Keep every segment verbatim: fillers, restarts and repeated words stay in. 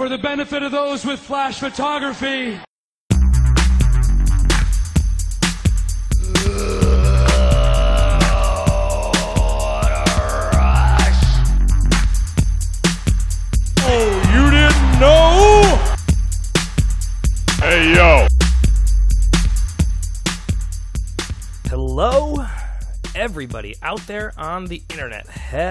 For the benefit of those with flash photography. Oh, you didn't know? Hey, yo. Hello, everybody out there on the internet.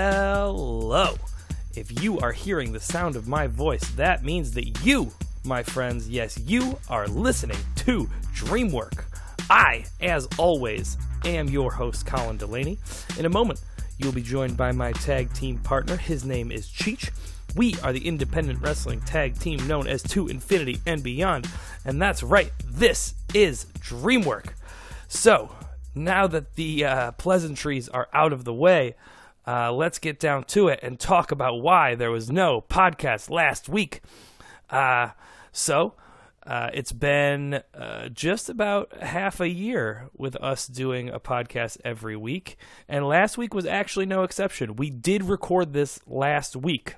Hello. If you are hearing the sound of my voice, that means that you, my friends, yes, you are listening to Dreamwork. I, as always, am your host, Colin Delaney. In a moment, you'll be joined by my tag team partner. His name is Cheech. We are the independent wrestling tag team known as To Infinity and Beyond. And that's right, this is Dreamwork. So, now that the uh, pleasantries are out of the way, uh, let's get down to it and talk about why there was no podcast last week. Uh, so, uh, it's been uh, just about half a year with us doing a podcast every week, and last week was actually no exception. We did record this last week,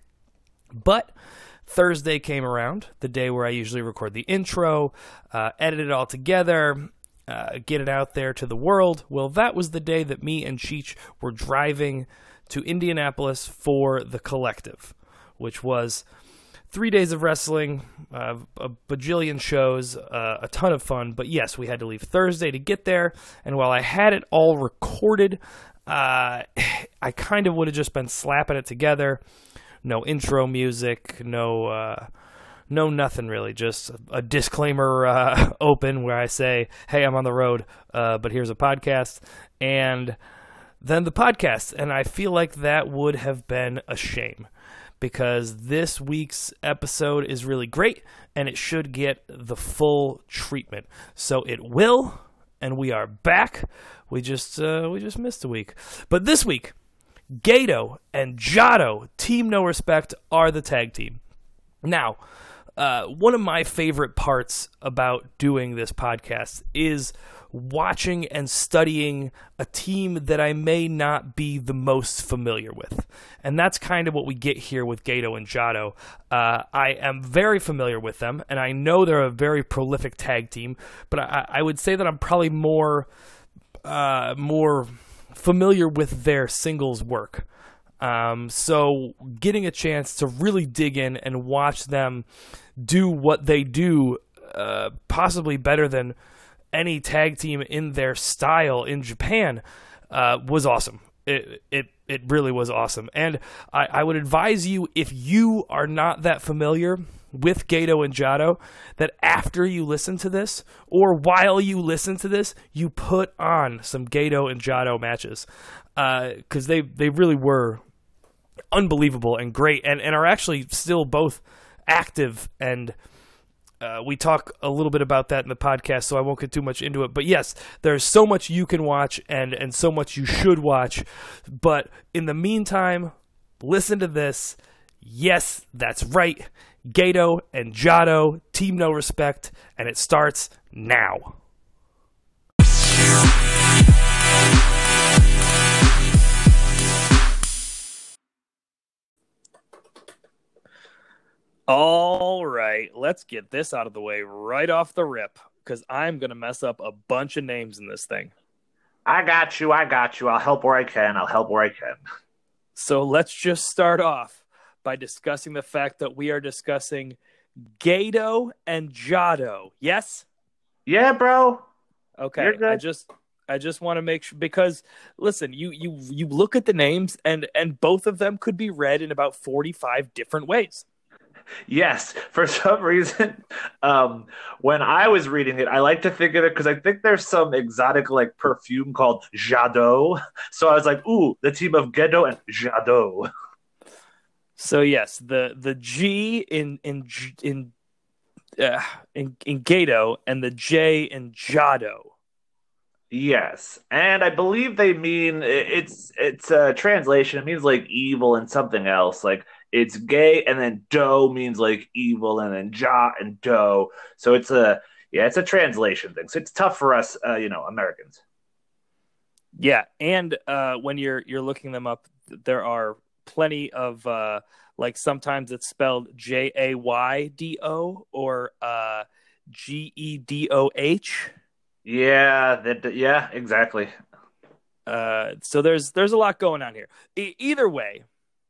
but Thursday came around, the day where I usually record the intro, uh, edit it all together, Uh, get it out there to the world. Well, that was the day that me and Cheech were driving to Indianapolis for the Collective, which was three days of wrestling, uh, a bajillion shows, uh, a ton of fun. But yes, we had to leave Thursday to get there. And while I had it all recorded, uh, I kind of would have just been slapping it together. No intro music, no... Uh, No, nothing really. Just a disclaimer uh, open where I say, hey, I'm on the road, uh, but here's a podcast. And then the podcast. And I feel like that would have been a shame because this week's episode is really great and it should get the full treatment. So it will, and we are back. We just uh, we just missed a week. But this week, Gato and Jado, Team No Respect, are the tag team. Now, Uh, one of my favorite parts about doing this podcast is watching and studying a team that I may not be the most familiar with. And that's kind of what we get here with Gato and Jado. Uh, I am very familiar with them, and I know they're a very prolific tag team, but I, I would say that I'm probably more, uh, more familiar with their singles work. Um, so getting a chance to really dig in and watch them do what they do, uh, possibly better than any tag team in their style in Japan, uh, was awesome. It, it, it really was awesome. And I, I would advise you, if you are not that familiar with Gato and Jado, that after you listen to this, or while you listen to this, you put on some Gato and Jado matches. Uh, cause they, they really were unbelievable and great, and, and are actually still both active, and uh, we talk a little bit about that in the podcast, so I won't get too much into it. But yes, there's so much you can watch, and, and so much you should watch. But in the meantime, listen to this. Yes, that's right. Gato and Jado, Team No Respect, and it starts now. All right, let's get this out of the way right off the rip, because I'm going to mess up a bunch of names in this thing. I got you, I got you. I'll help where I can. I'll help where I can. So let's just start off by discussing the fact that we are discussing Gato and Jado. Yes? Yeah, bro. Okay, You're good. I just I just want to make sure, because listen, you you you look at the names, and and both of them could be read in about forty-five different ways. Yes, for some reason, um, when I was reading it, I like to think of it because I think there's some exotic like perfume called Jado. So I was like, ooh, the team of Gato and Jado. So yes, the the G in in in uh, in, in Gato and the J in Jado. Yes, and I believe they mean it's it's a translation. It means like evil and something else. Like it's gay, and then do means like evil, and then ja and do. So it's a yeah, it's a translation thing. So it's tough for us, uh, you know, Americans. Yeah, and uh, when you're you're looking them up, there are plenty of uh, Like sometimes it's spelled J A Y D O or uh, G E D O H. Yeah, that yeah, exactly. Uh, so there's there's a lot going on here. E- either way,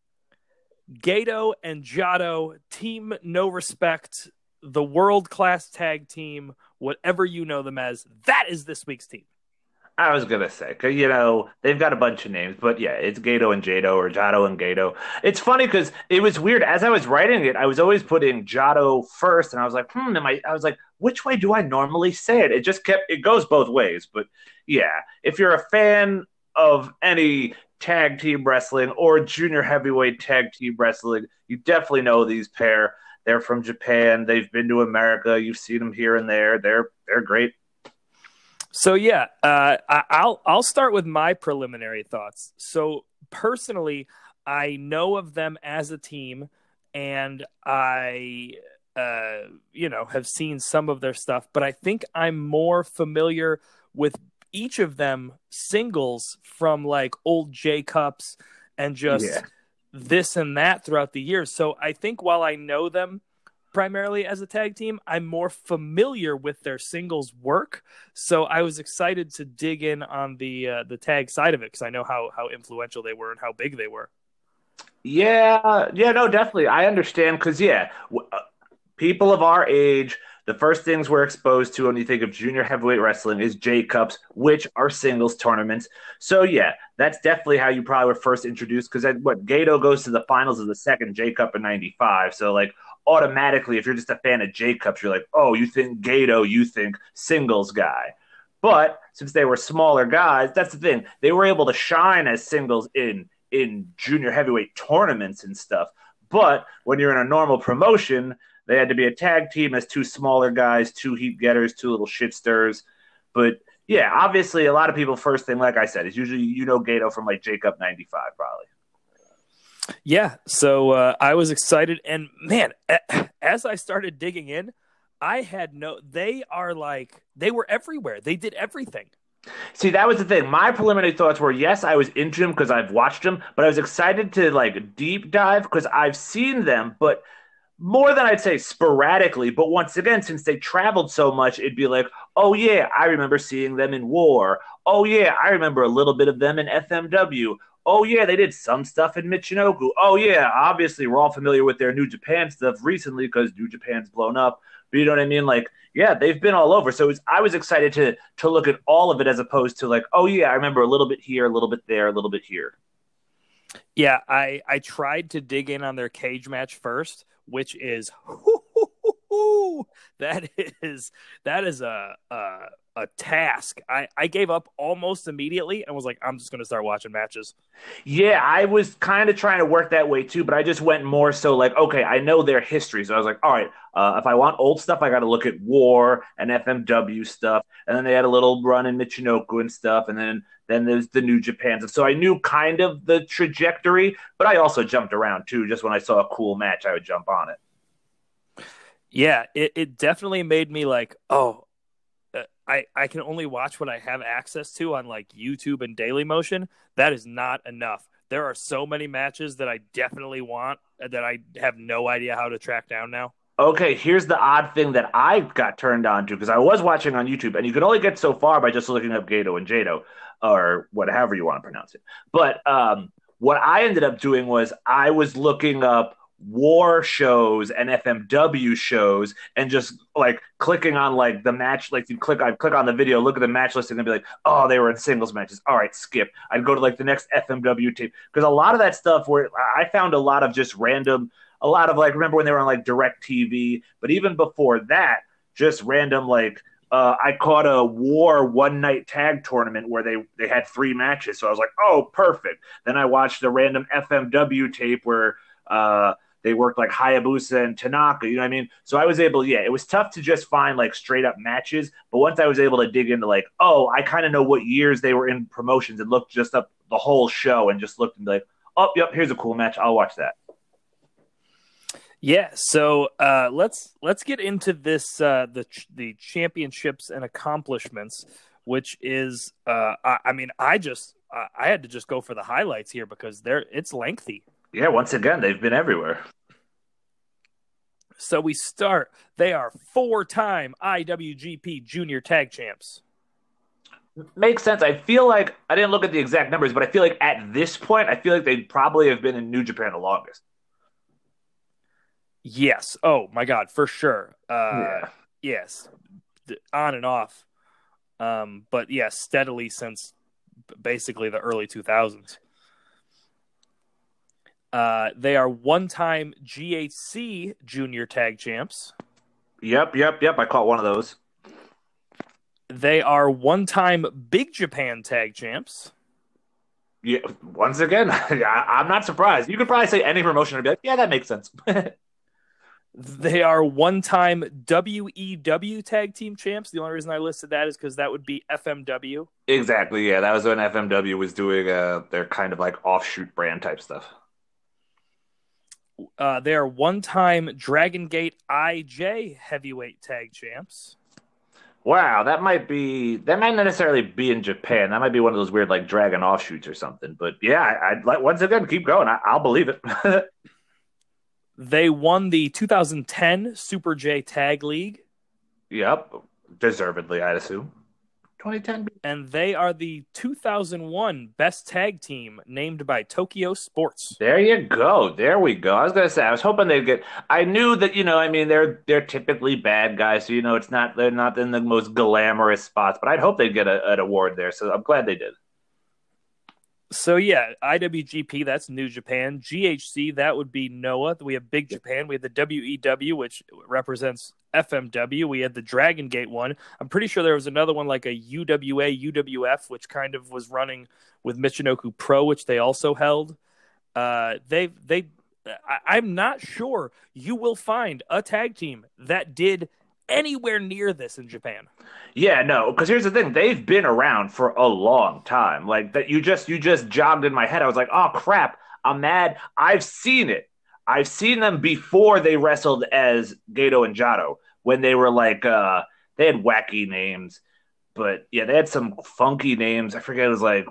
Gato and Jado, team no respect, the world class tag team, whatever you know them as, that is this week's team. I was gonna say, 'cause, you know, they've got a bunch of names, but yeah, it's Gato and Jado or Jado and Gato. It's funny because it was weird. As I was writing it, I was always putting Jado first, and I was like, hmm, am I? I was like, which way do I normally say it? It just kept, it goes both ways. But yeah, if you're a fan of any tag team wrestling or junior heavyweight tag team wrestling, you definitely know these pair. They're from Japan. They've been to America. You've seen them here and there. They're they're great. So yeah, uh, I, I'll I'll start with my preliminary thoughts. So personally, I know of them as a team, and I uh, you know have seen some of their stuff, but I think I'm more familiar with each of them singles from like old J Cups and just Yeah. this and that throughout the years. So I think while I know them primarily as a tag team, I'm more familiar with their singles work. So I was excited to dig in on the uh, the tag side of it because I know how how influential they were and how big they were. Yeah, yeah, no, definitely. I understand because, yeah, w- uh, people of our age, the first things we're exposed to when you think of junior heavyweight wrestling is J Cups, which are singles tournaments. So, yeah, that's definitely how you probably were first introduced because what Gato goes to the finals of the second J Cup in ninety-five. So, like, automatically, if you're just a fan of J Cups, you're like, oh, you think Gato, you think singles guy. But since they were smaller guys, that's the thing. They were able to shine as singles in in junior heavyweight tournaments and stuff. But when you're in a normal promotion, they had to be a tag team as two smaller guys, two heat getters, two little shit stirs. But yeah, obviously, a lot of people first thing, like I said, is usually you know Gato from like J Cup ninety-five, probably. Yeah, so uh, I was excited, and man, as I started digging in, I had no. They are like they were everywhere. They did everything. See, that was the thing. My preliminary thoughts were, yes, I was into them because I've watched them, but I was excited to like deep dive because I've seen them, but more than I'd say sporadically. But once again, since they traveled so much, it'd be like, oh yeah, I remember seeing them in War. Oh yeah, I remember a little bit of them in F M W. Oh yeah, they did some stuff in Michinoku. Oh yeah, obviously we're all familiar with their New Japan stuff recently because New Japan's blown up. But you know what I mean? Like, yeah, they've been all over. So it was, I was excited to to look at all of it as opposed to like, oh yeah, I remember a little bit here, a little bit there, a little bit here. Yeah, I I tried to dig in on their cage match first, which is that is that is a a, a task. I, I gave up almost immediately and was like, I'm just going to start watching matches. Yeah, I was kind of trying to work that way too, but I just went more so like, okay, I know their history. So I was like, all right, uh, if I want old stuff, I got to look at War and F M W stuff. And then they had a little run in Michinoku and stuff. And then, then there's the New Japan stuff. So I knew kind of the trajectory, but I also jumped around too. Just when I saw a cool match, I would jump on it. Yeah, it, it definitely made me like, oh, I, I can only watch what I have access to on like YouTube and Dailymotion. That is not enough. There are so many matches that I definitely want that I have no idea how to track down now. Okay, here's the odd thing that I got turned on to because I was watching on YouTube, and you can only get so far by just looking up Gato and Jado, or whatever you want to pronounce it. But um, what I ended up doing was I was looking up War shows and F M W shows and just like clicking on like the match, like you click, I'd click on the video, look at the match listing and be like, oh, they were in singles matches. All right, skip. I'd go to like the next F M W tape because a lot of that stuff where I found a lot of just random, a lot of like, remember when they were on like Direct T V, but even before that, just random like, uh, I caught a War one night tag tournament where they, they had three matches. So I was like, oh, perfect. Then I watched a random F M W tape where, uh, they worked like Hayabusa and Tanaka, you know what I mean? So I was able, yeah, it was tough to just find like straight up matches. But once I was able to dig into like, oh, I kind of know what years they were in promotions and looked just up the whole show and just looked and be like, oh, yep, here's a cool match. I'll watch that. Yeah, so uh, let's let's get into this uh, the the championships and accomplishments, which is uh, I, I mean I just uh, I had to just go for the highlights here because they're it's lengthy. Yeah, once again, they've been everywhere. So we start. They are four-time I W G P Junior Tag Champs. Makes sense. I feel like I didn't look at the exact numbers, but I feel like at this point, I feel like they probably have been in New Japan the longest. Yes. Oh my God, for sure. Uh, Yeah. Yes, on and off. Um, but yes, yeah, steadily since basically the early two thousands. Uh, they are one-time G H C Junior Tag Champs. Yep, yep, yep. I caught one of those. They are one-time Big Japan Tag Champs. Yeah, once again, I, I'm not surprised. You could probably say any promotion and be like, yeah, that makes sense. They are one-time W E W Tag Team Champs. The only reason I listed that is because that would be F M W. Exactly, yeah. That was when F M W was doing uh, their kind of like offshoot brand type stuff. Uh, they are one-time Dragon Gate I J Heavyweight Tag Champs. Wow, that might be that might not necessarily be in Japan. That might be one of those weird like dragon offshoots or something. But yeah, I, I'd like once again keep going. I, I'll believe it. They won the two thousand ten Super J Tag League. Yep, deservedly, I'd assume. twenty ten, and they are the two thousand one Best Tag Team named by Tokyo Sports. There you go. There we go. I was gonna say I was hoping they'd get. I knew that you know. I mean, they're they're typically bad guys, so you know it's not they're not in the most glamorous spots. But I'd hope they'd get a, an award there. So I'm glad they did. So yeah, I W G P, that's New Japan. G H C, that would be Noah. We have Big Japan. We have the W E W, which represents F M W. We had the Dragon Gate one. I'm pretty sure there was another one like a U W A, U W F, which kind of was running with Michinoku Pro, which they also held. Uh, they they, I, I'm not sure you will find a tag team that did anywhere near this in Japan. Yeah, no, because here's the thing: they've been around for a long time. Like that, you just you just jogged in my head. I was like, oh crap, I'm mad. I've seen it. I've seen them before they wrestled as Gato and Jado when they were like uh they had wacky names, but yeah, they had some funky names. I forget it was like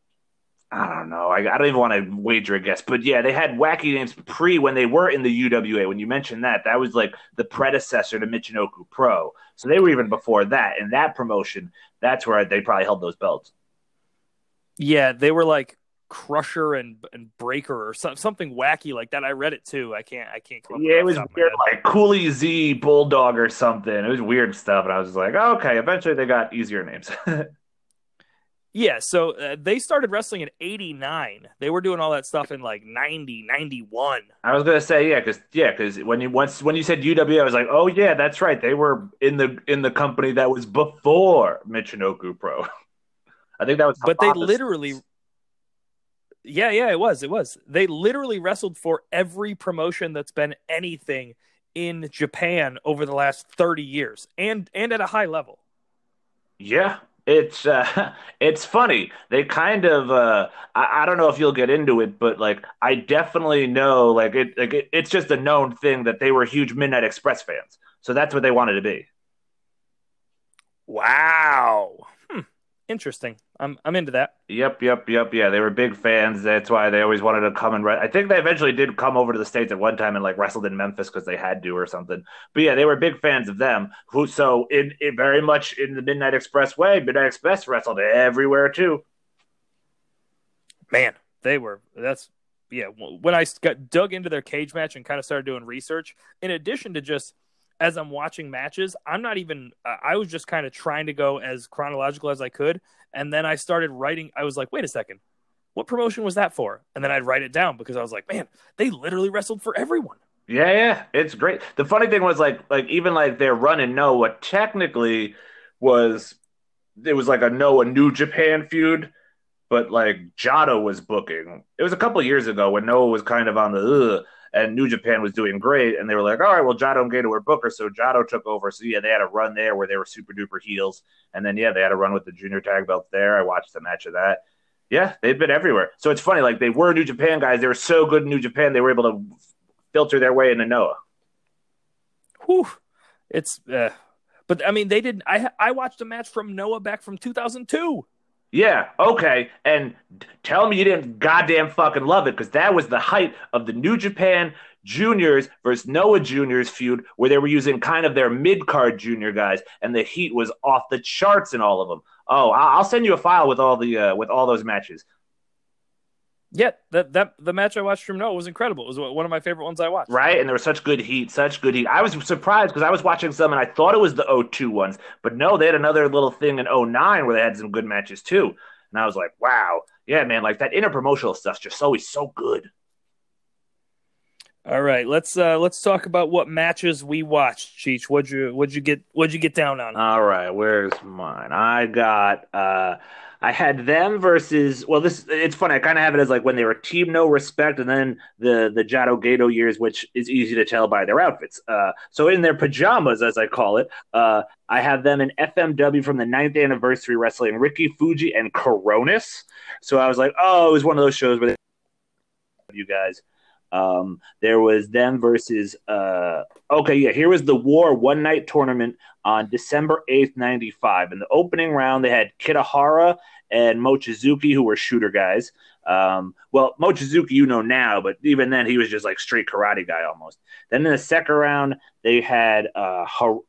I don't know. I, I don't even want to wager a guess, but yeah, they had wacky names pre when they were in the U W A. When you mentioned that, that was like the predecessor to Michinoku Pro. So they were even before that. And that promotion, that's where they probably held those belts. Yeah, they were like Crusher and and Breaker or so, something wacky like that. I read it too. I can't. I can't. Yeah, it was weird, like Cooley Z Bulldog or something. It was weird stuff, and I was just like, oh, okay. Eventually, they got easier names. Yeah, so uh, they started wrestling in eighty-nine. They were doing all that stuff in like ninety, ninety-one. I was gonna say yeah, because yeah, because when you once when you said U W A, I was like, oh yeah, that's right. They were in the in the company that was before Michinoku Pro. I think that was. But they literally. Yeah, yeah, it was. It was. They literally wrestled for every promotion that's been anything in Japan over the last thirty years, and and at a high level. Yeah. It's uh, it's funny. They kind of uh, I, I don't know if you'll get into it, but like I definitely know like it like it, it's just a known thing that they were huge Midnight Express fans. So that's what they wanted to be. Wow. Hmm. Interesting. I'm I'm into that. Yep, yep, yep. Yeah, they were big fans. That's why they always wanted to come and. Re- I think they eventually did come over to the States at one time and like wrestled in Memphis because they had to or something. But yeah, they were big fans of them. Who so in, in very much in the Midnight Express way, Midnight Express wrestled everywhere too. Man, they were. That's yeah. When I got dug into their cage match and kind of started doing research, in addition to just as I'm watching matches, I'm not even. I was just kind of trying to go as chronological as I could. And then I started writing. I was like, wait a second. What promotion was that for? And then I'd write it down because I was like, man, they literally wrestled for everyone. Yeah, yeah. It's great. The funny thing was like like even like their run in Noah technically was it was like a Noah New Japan feud, but like Jado was booking. It was a couple years ago when Noah was kind of on the ugh, and New Japan was doing great, and they were like, all right, well, Jado and Gato were booker, so Jado took over. So, yeah, they had a run there where they were super-duper heels, and then, yeah, they had a run with the junior tag belts there. I watched the match of that. Yeah, they've been everywhere. So it's funny, like, they were New Japan guys. They were so good in New Japan, they were able to filter their way into Noah. Whew. It's, uh, but, I mean, they didn't, I, I watched a match from Noah back from two thousand two. Yeah, okay. And tell me you didn't goddamn fucking love it because that was the height of the New Japan Juniors versus Noah Juniors feud where they were using kind of their mid card junior guys, and the heat was off the charts in all of them. Oh, I- will send you a file with all the uh, with all those matches. Yeah, that that the match I watched from Noah was incredible. It was one of my favorite ones I watched. Right, and there was such good heat, such good heat. I was surprised because I was watching some and I thought it was the oh two ones, but no, they had another little thing in oh nine where they had some good matches too. And I was like, wow, yeah, man, like that interpromotional stuff's just always so good. All right, let's uh, let's talk about what matches we watched. Cheech, what'd you what'd you get what'd you get down on? All right, where's mine? I got uh I had them versus well this it's funny, I kind of have it as like when they were Team No Respect and then the the Jado Gato years, which is easy to tell by their outfits. Uh so in their pajamas, as I call it, uh I have them in F M W from the ninth anniversary wrestling Ricky Fuji and Coronis. So I was like, oh, it was one of those shows where they you guys. Um, there was them versus uh, okay, yeah. Here was the War one night tournament on December eighth, ninety five. In the opening round, they had Kitahara and Mochizuki, who were shooter guys. Um, well, Mochizuki, you know now, but even then, he was just like straight karate guy almost. Then in the second round, they had uh, Har-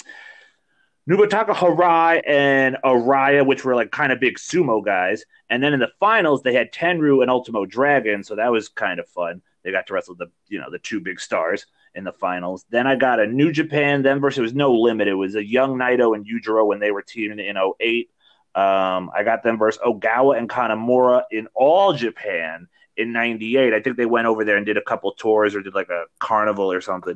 Nobutaka Harai and Araya, which were like kind of big sumo guys. And then in the finals, they had Tenru and Ultimo Dragon, so that was kind of fun. They got to wrestle the you know the two big stars in the finals. Then I got a New Japan. Then versus it was no limit. It was a young Naito and Yujiro when they were teaming in oh eight. Um, I got them versus Ogawa and Kanamura in All Japan in ninety-eight. I think they went over there and did a couple tours or did like a carnival or something.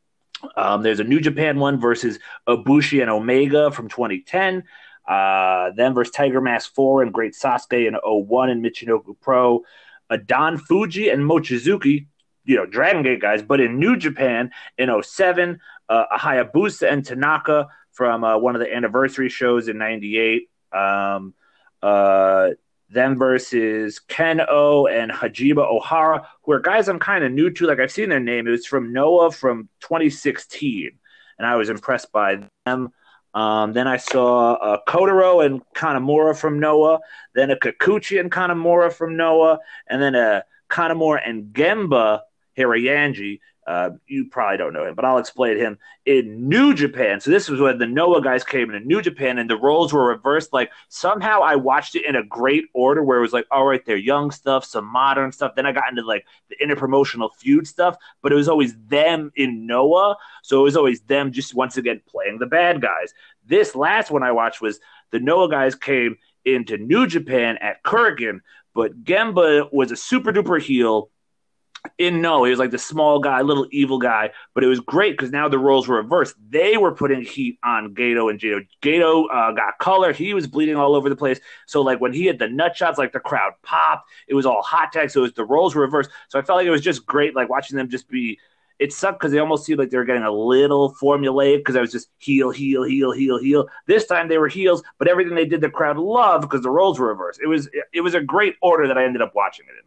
Um, there's a New Japan one versus Ibushi and Omega from twenty ten. Uh, then versus Tiger Mask four and Great Sasuke in oh one in Michinoku Pro. A Don Fuji and Mochizuki, you know, Dragon Gate guys, but in New Japan in oh seven, uh, a Hayabusa and Tanaka from uh, one of the anniversary shows in ninety-eight. Um, uh, them versus Ken O and Hajiba Ohara, who are guys I'm kind of new to. Like, I've seen their name. It was from Noah from twenty sixteen, and I was impressed by them. Um, then I saw uh, Kotaro and Kanamura from Noah, then a Kikuchi and Kanamura from Noah, and then a Kanamura and Gemba Hirayanji. Uh, you probably don't know him, but I'll explain him in New Japan. So this was when the Noah guys came into New Japan, and the roles were reversed. Like somehow I watched it in a great order, where it was like, all right, they're young stuff, some modern stuff. Then I got into like the interpromotional feud stuff, but it was always them in Noah. So it was always them just once again playing the bad guys. This last one I watched was the Noah guys came into New Japan at Kurigan, but Gemba was a super duper heel. In no, he was like the small guy, little evil guy, but it was great because now the roles were reversed. They were putting heat on Gato and Jado. Gato uh, got color; he was bleeding all over the place. So, like when he had the nut shots, like the crowd popped. It was all hot tag, so it was, the roles were reversed. So I felt like it was just great, like watching them just be. It sucked because they almost seemed like they were getting a little formulaic because I was just heel, heel, heel, heel, heel. This time they were heels, but everything they did, the crowd loved because the roles were reversed. It was it was a great order that I ended up watching it in.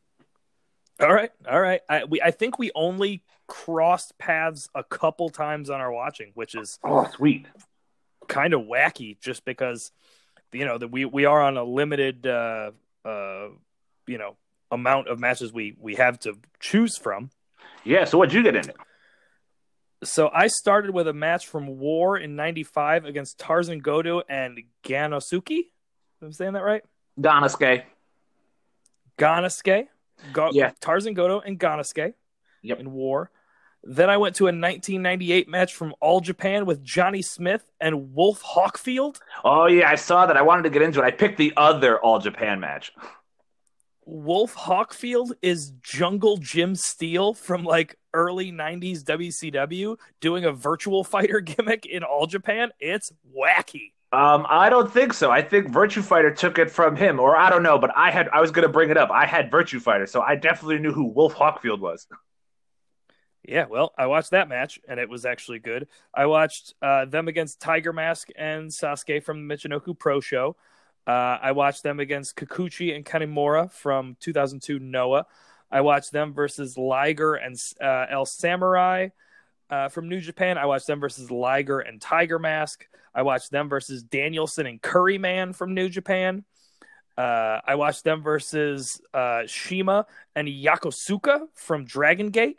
All right, all right. I we I think we only crossed paths a couple times on our watching, which is oh sweet, kind of wacky. Just because you know that we, we are on a limited uh, uh, you know amount of matches we, we have to choose from. Yeah. So what'd you get in it? So I started with a match from War in ninety-five against Tarzan Goto and Ganosuke. Am I saying that right? Ganosuke. Ganosuke. Go- yeah. Tarzan Goto and Ganosuke yep. in War. Then I went to a nineteen ninety-eight match from All Japan with Johnny Smith and Wolf Hawkfield. Oh, yeah, I saw that. I wanted to get into it. I picked the other All Japan match. Wolf Hawkfield is Jungle Jim Steele from like early nineties W C W doing a virtual fighter gimmick in All Japan. It's wacky. Um, I don't think so. I think Virtua Fighter took it from him, or I don't know. But I had I was going to bring it up. I had Virtua Fighter, so I definitely knew who Wolf Hawkfield was. Yeah, well, I watched that match, and it was actually good. I watched uh, them against Tiger Mask and Sasuke from the Michinoku Pro Show. Uh, I watched them against Kikuchi and Kanemura from two thousand two Noah. I watched them versus Liger and uh, El Samurai uh, from New Japan. I watched them versus Liger and Tiger Mask. I watched them versus Danielson and Curryman from New Japan. Uh, I watched them versus uh, Shima and Yokosuka from Dragon Gate.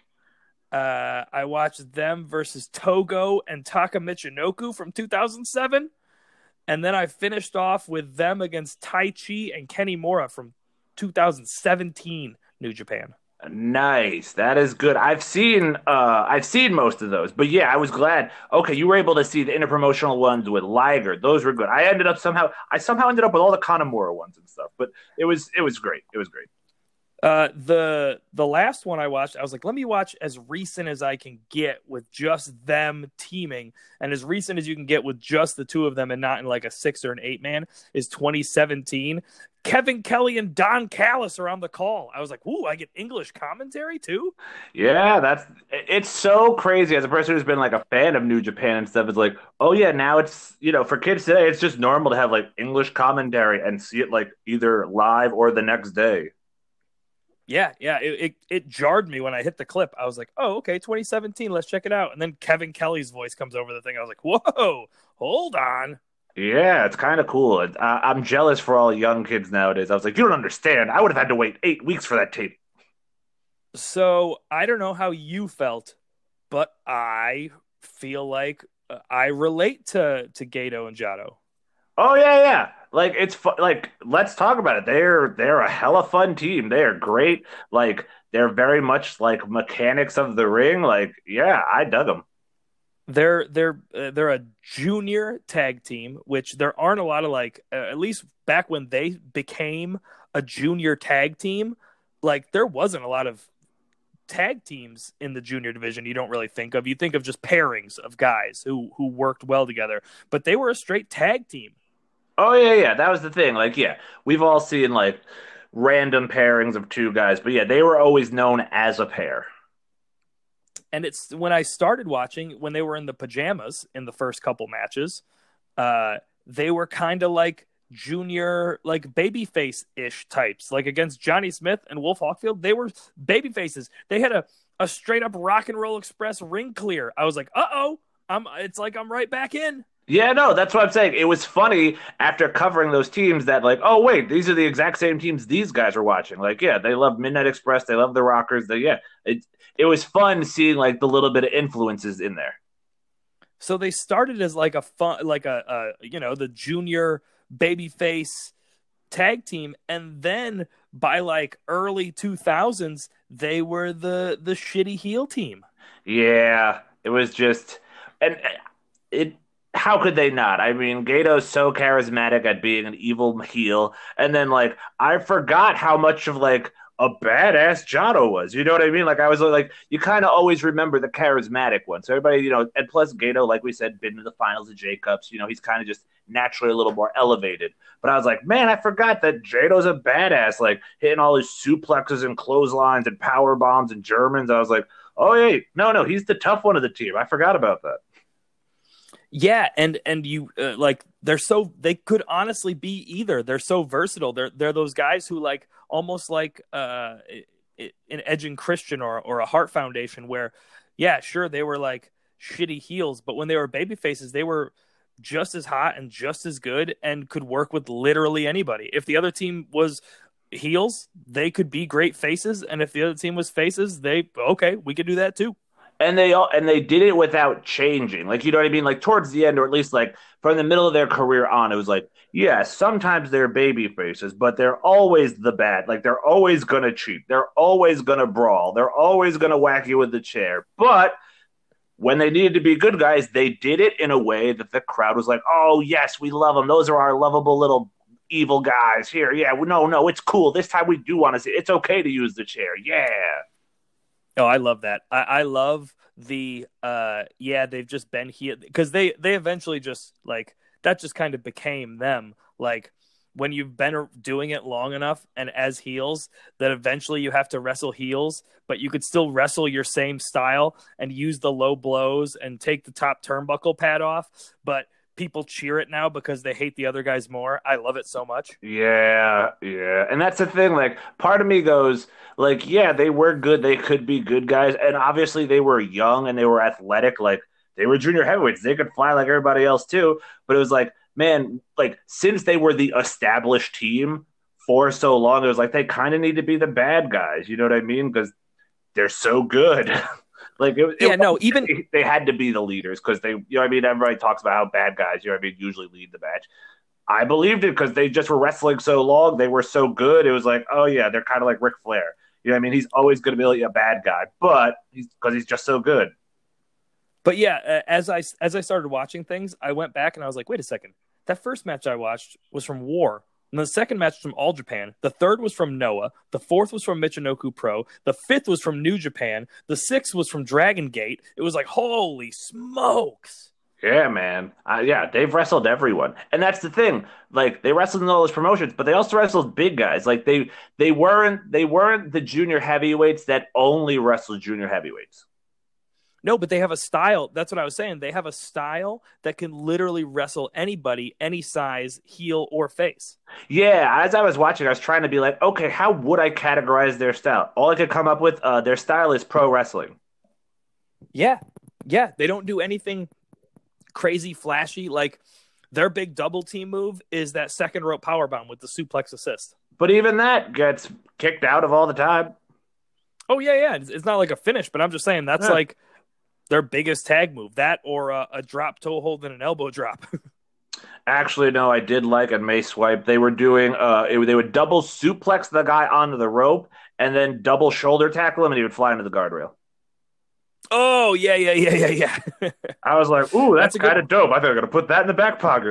Uh, I watched them versus Togo and Taka Michinoku from two thousand seven. And then I finished off with them against Tai Chi and Kenny Mora from two thousand seventeen New Japan. Nice. That is good. I've seen uh I've seen most of those. But yeah, I was glad. Okay, you were able to see the interpromotional ones with Liger. Those were good. I ended up somehow I somehow ended up with all the Kanemaru ones and stuff. But it was it was great. It was great. Uh, the the last one I watched, I was like, let me watch as recent as I can get with just them teaming, and as recent as you can get with just the two of them, and not in like a six or an eight man, is twenty seventeen. Kevin Kelly and Don Callis are on the call. I was like, ooh, I get English commentary too. Yeah, that's it's so crazy. As a person who's been like a fan of New Japan and stuff, it's like, oh yeah, now it's you know for kids today, it's just normal to have like English commentary and see it like either live or the next day. Yeah, yeah, it, it it jarred me when I hit the clip. I was like, oh, okay, twenty seventeen, let's check it out. And then Kevin Kelly's voice comes over the thing. I was like, whoa, hold on. Yeah, it's kind of cool. It, I, I'm jealous for all young kids nowadays. I was like, you don't understand. I would have had to wait eight weeks for that tape. So I don't know how you felt, but I feel like uh, I relate to to Gato and Jado. Oh yeah, yeah. Like it's fu- like let's talk about it. They're they're a hella fun team. They are great. Like they're very much like mechanics of the ring. Like yeah, I dug them. They're they're uh, they're a junior tag team, which there aren't a lot of like uh, at least back when they became a junior tag team, like there wasn't a lot of tag teams in the junior division you don't really think of. You think of just pairings of guys who who worked well together, but they were a straight tag team. Oh yeah, yeah. That was the thing. Like yeah, we've all seen like random pairings of two guys, but yeah, they were always known as a pair. And it's when I started watching when they were in the pajamas in the first couple matches, uh, they were kind of like junior, like babyface ish types, like against Johnny Smith and Wolf Hawkfield. They were baby faces. They had a, a straight up Rock and Roll Express ring clear. I was like, uh oh, I'm. It's like I'm right back in. Yeah, no, that's what I'm saying. It was funny after covering those teams that, like, oh, wait, these are the exact same teams these guys are watching. Like, yeah, they love Midnight Express. They love the Rockers. They, yeah, it, it was fun seeing, like, the little bit of influences in there. So they started as, like, a fun, like, a, a you know, the junior babyface tag team. And then by, like, early two thousands, they were the, the shitty heel team. Yeah, it was just – and it – how could they not? I mean, Gato's so charismatic at being an evil heel. And then, like, I forgot how much of, like, a badass Jado was. You know what I mean? Like, I was like, you kind of always remember the charismatic one. So everybody, you know, and plus Gato, like we said, been to the finals of J-Cups. You know, he's kind of just naturally a little more elevated. But I was like, man, I forgot that Jado's a badass, like, hitting all his suplexes and clotheslines and power bombs and Germans. I was like, oh, hey, no, no, he's the tough one of the team. I forgot about that. Yeah, and and you uh, like they're so they could honestly be either. They're so versatile. They're they're those guys who like almost like uh, an Edge and Christian or or a Heart Foundation where, yeah, sure they were like shitty heels, but when they were baby faces, they were just as hot and just as good and could work with literally anybody. If the other team was heels, they could be great faces, and if the other team was faces, they okay, we could do that too. And they all and they did it without changing. Like, you know what I mean? Like, towards the end, or at least like from the middle of their career on, it was like, yeah, sometimes they're baby faces, but they're always the bad. Like, they're always gonna cheat. They're always gonna brawl. They're always gonna whack you with the chair. But when they needed to be good guys, they did it in a way that the crowd was like, oh yes, we love them. Those are our lovable little evil guys here. Yeah, no, no, it's cool. This time we do want to see. It's okay to use the chair. Yeah. Oh, I love that. I, I love the uh yeah, they've just been here because they they eventually just like that just kind of became them. Like when you've been doing it long enough and as heels that eventually you have to wrestle heels, but you could still wrestle your same style and use the low blows and take the top turnbuckle pad off, but people cheer it now because they hate the other guys more. I love it so much. Yeah, yeah. And that's the thing. Like, part of me goes, like, yeah, they were good. They could be good guys. And obviously they were young and they were athletic. Like, they were junior heavyweights. They could fly like everybody else too. But it was like, man, like since they were the established team for so long, it was like they kind of need to be the bad guys. You know what I mean? Because they're so good. Like it, Yeah, it, no, even they, they had to be the leaders because they, you know what I mean? Everybody talks about how bad guys, you know what I mean, usually lead the match. I believed it because they just were wrestling so long. They were so good. It was like, oh yeah, they're kind of like Ric Flair. You know what I mean? He's always going to be like a bad guy, but he's because he's just so good. But yeah, uh, as I as I started watching things, I went back and I was like, wait a second. That first match I watched was from War. And the second match was from All Japan. The third was from Noah. The fourth was from Michinoku Pro. The fifth was from New Japan. The sixth was from Dragon Gate. It was like, holy smokes. Yeah, man. Uh, yeah, they've wrestled everyone, and that's the thing. Like they wrestled in all those promotions, but they also wrestled big guys. Like they they weren't they weren't the junior heavyweights that only wrestled junior heavyweights. No, but they have a style. That's what I was saying. They have a style that can literally wrestle anybody, any size, heel or face. Yeah, as I was watching, I was trying to be like, okay, how would I categorize their style? All I could come up with, uh, their style is pro wrestling. Yeah, yeah. They don't do anything crazy, flashy. Like their big double team move is that second rope powerbomb with the suplex assist. But even that gets kicked out of all the time. Oh yeah, yeah. It's, it's not like a finish, but I'm just saying that's Yeah. like their biggest tag move. That or a, a drop toe hold and an elbow drop. Actually, no, I did like a May Swipe. They were doing, uh, it, they would double suplex the guy onto the rope and then double shoulder tackle him, and he would fly into the guardrail. Oh yeah, yeah, yeah, yeah, yeah. I was like, ooh, that's, That's a good kind of dope. I think I'm gonna put that in the back pocket.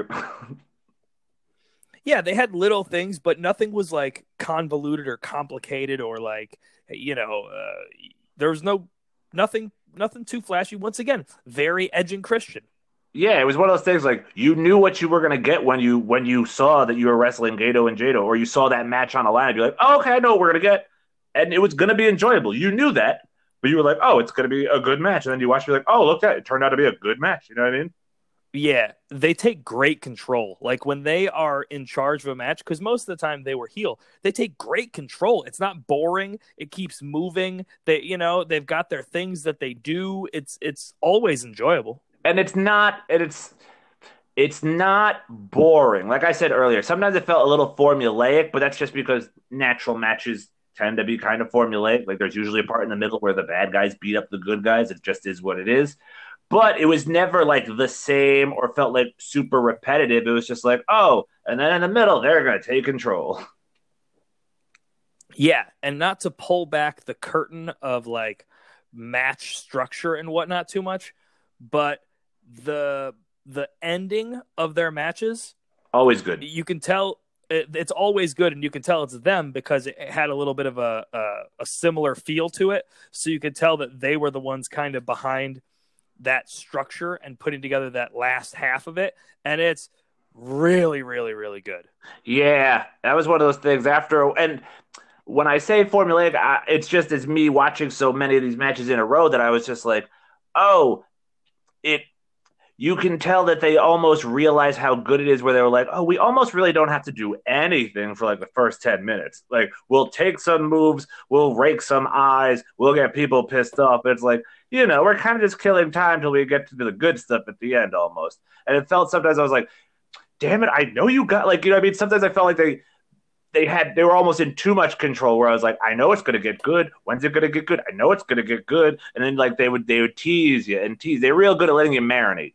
Yeah, they had little things, but nothing was like convoluted or complicated or like, you know, uh, there was no nothing, nothing too flashy. Once again, very Edge and Christian. Yeah, it was one of those things like you knew what you were gonna get when you when you saw that you were wrestling Gato and Jado, or you saw that match on a line. You're like, oh, okay, I know what we're gonna get, and it was gonna be enjoyable. You knew that, but you were like, oh, it's gonna be a good match, and then you watch, you're like, oh, look at it, it turned out to be a good match. You know what I mean? Yeah, they take great control. Like when they are in charge of a match, because most of the time they were heel, they take great control. It's not boring. It keeps moving. They, you know, they've got their things that they do. It's it's always enjoyable. And it's not, and it's it's not boring. Like I said earlier, sometimes it felt a little formulaic, but that's just because natural matches tend to be kind of formulaic. Like there's usually a part in the middle where the bad guys beat up the good guys. It just is what it is. But it was never like the same or felt like super repetitive. It was just like, oh, and then in the middle, they're going to take control. Yeah, and not to pull back the curtain of like match structure and whatnot too much, but the the ending of their matches, Always good. you can tell it, it's always good, and you can tell it's them because it had a little bit of a, a a similar feel to it. So you could tell that they were the ones kind of behind that structure and putting together that last half of it, and it's really, really, really good. Yeah, that was one of those things after. And when I say formulaic, I, it's just as me watching so many of these matches in a row that I was just like, oh, it. You can tell that they almost realize how good it is where they were like, oh, we almost really don't have to do anything for like the first ten minutes. Like, we'll take some moves, we'll rake some eyes, we'll get people pissed off. It's like, you know, we're kind of just killing time till we get to the good stuff at the end almost. And it felt sometimes I was like, damn it, I know you got, like, you know what I mean? Sometimes I felt like they they had, they were almost in too much control where I was like, I know it's going to get good. When's it going to get good? I know it's going to get good. And then like they would, they would tease you and tease. They're real good at letting you marinate.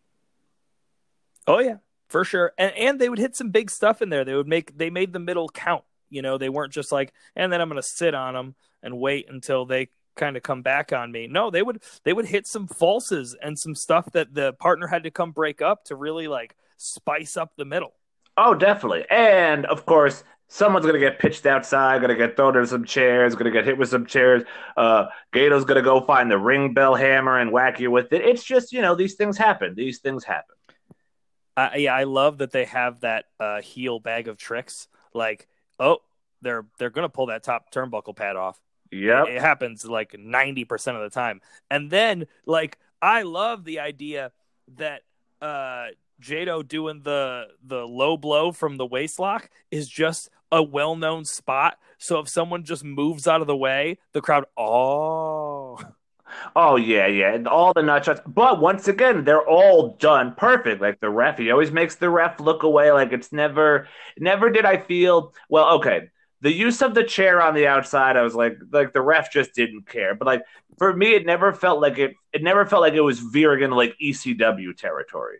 Oh yeah, for sure. And and they would hit some big stuff in there. They would make they made the middle count. You know, they weren't just like, and then I'm going to sit on them and wait until they kind of come back on me. No, they would they would hit some falses and some stuff that the partner had to come break up to really like spice up the middle. Oh, definitely. And of course, someone's going to get pitched outside, going to get thrown into some chairs, going to get hit with some chairs. Uh, Gato's going to go find the ring bell hammer and whack you with it. It's just, you know, these things happen. These things happen. Uh, yeah, I love that they have that uh, heel bag of tricks. Like, oh, they're they're gonna pull that top turnbuckle pad off. Yep. It, it happens like ninety percent of the time. And then, like, I love the idea that uh, Jado doing the the low blow from the waistlock is just a well known spot. So if someone just moves out of the way, the crowd, oh. Oh yeah, yeah, and all the nut shots. But once again, they're all done perfect. Like the ref, he always makes the ref look away. Like it's never, never did I feel. Well, okay, the use of the chair on the outside, I was like, like the ref just didn't care. But like for me, it never felt like it. It never felt like it was veering into like E C W territory.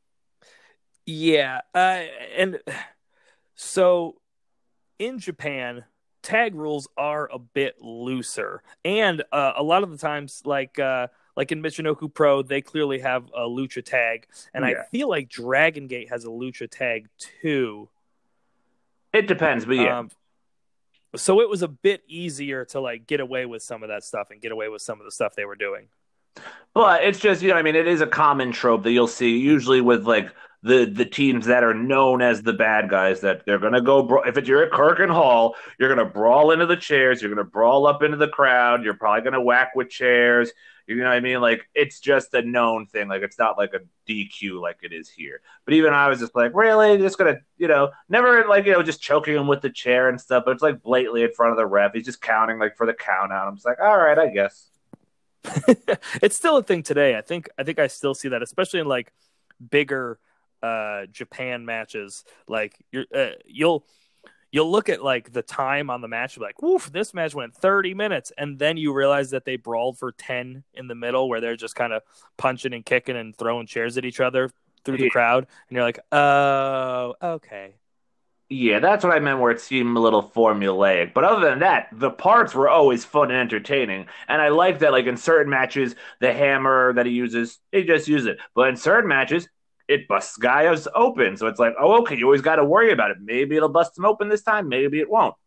Yeah, uh, and so in Japan, tag rules are a bit looser, and uh, a lot of the times, like uh, like in Michinoku Pro, they clearly have a lucha tag, and I Yeah, feel like Dragon Gate has a lucha tag too. it depends, but yeah. Um, so it was a bit easier to like get away with some of that stuff and get away with some of the stuff they were doing. But it's just, you know, I mean, it is a common trope that you'll see usually with like the the teams that are known as the bad guys that they're gonna go. Bra- if it's, you're at Kirk and Hall, you're gonna brawl into the chairs. You're gonna brawl up into the crowd. You're probably gonna whack with chairs. You know what I mean? Like it's just a known thing. Like it's not like a D Q like it is here. But even I was just like, really, just gonna, you know, never like you know just choking him with the chair and stuff. But it's like blatantly in front of the ref. He's just counting like for the count out. I'm just like, all right, I guess. It's still a thing today. I think I think I still see that, especially in like bigger uh Japan matches. Like you're uh, you'll you'll look at like the time on the match, you're like, woof, this match went thirty minutes, and then you realize that they brawled for ten in the middle, where they're just kind of punching and kicking and throwing chairs at each other through the Yeah. crowd, and you're like, oh, okay. Yeah, that's what I meant where it seemed a little formulaic. But other than that, the parts were always fun and entertaining. And I like that, like in certain matches, the hammer that he uses, he just uses it. But in certain matches, it busts guys open. So it's like, oh, okay, you always got to worry about it. Maybe it'll bust him open this time. Maybe it won't.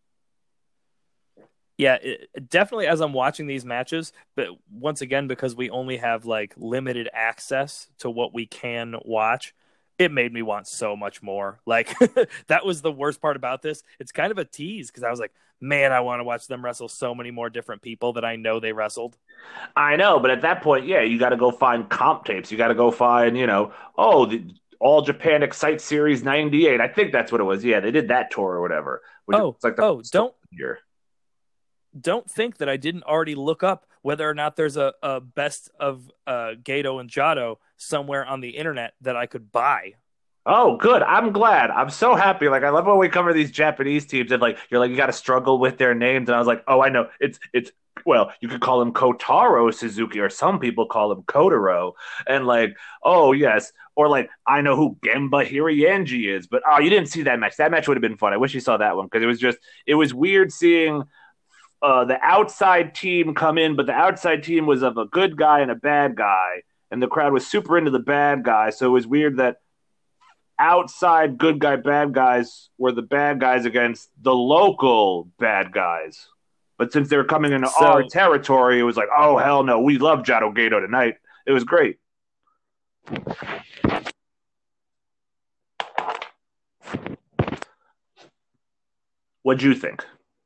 Yeah, it, definitely as I'm watching these matches, but once again, because we only have like limited access to what we can watch, it made me want so much more. Like that was the worst part about this. It's kind of a tease because I was like, man, I want to watch them wrestle so many more different people that I know they wrestled. I know, but at that point, yeah, you got to go find comp tapes. You got to go find, you know, oh, the All Japan Excite Series ninety-eight. I think that's what it was. Yeah, they did that tour or whatever. Which Oh, it's like the oh, first don't year. don't think that I didn't already look up whether or not there's a, a best of uh, Gato and Jado somewhere on the internet that I could buy. Oh, good. I'm glad. I'm so happy. Like I love when we cover these Japanese teams and like you're like you got to struggle with their names, and I was like, oh, I know. It's it's well, you could call him Kotaro Suzuki, or some people call him Kotaro, and like, oh yes, or like I know who Gemba Hirianji is, but oh, you didn't see that match. That match would have been fun. I wish you saw that one because it was just it was weird seeing uh, the outside team come in, but the outside team was of a good guy and a bad guy, and the crowd was super into the bad guy. So it was weird that outside good guy bad guys were the bad guys against the local bad guys. But since they were coming into So our territory, it was like, oh hell no, we love Jado Gato tonight. It was great. What'd you think?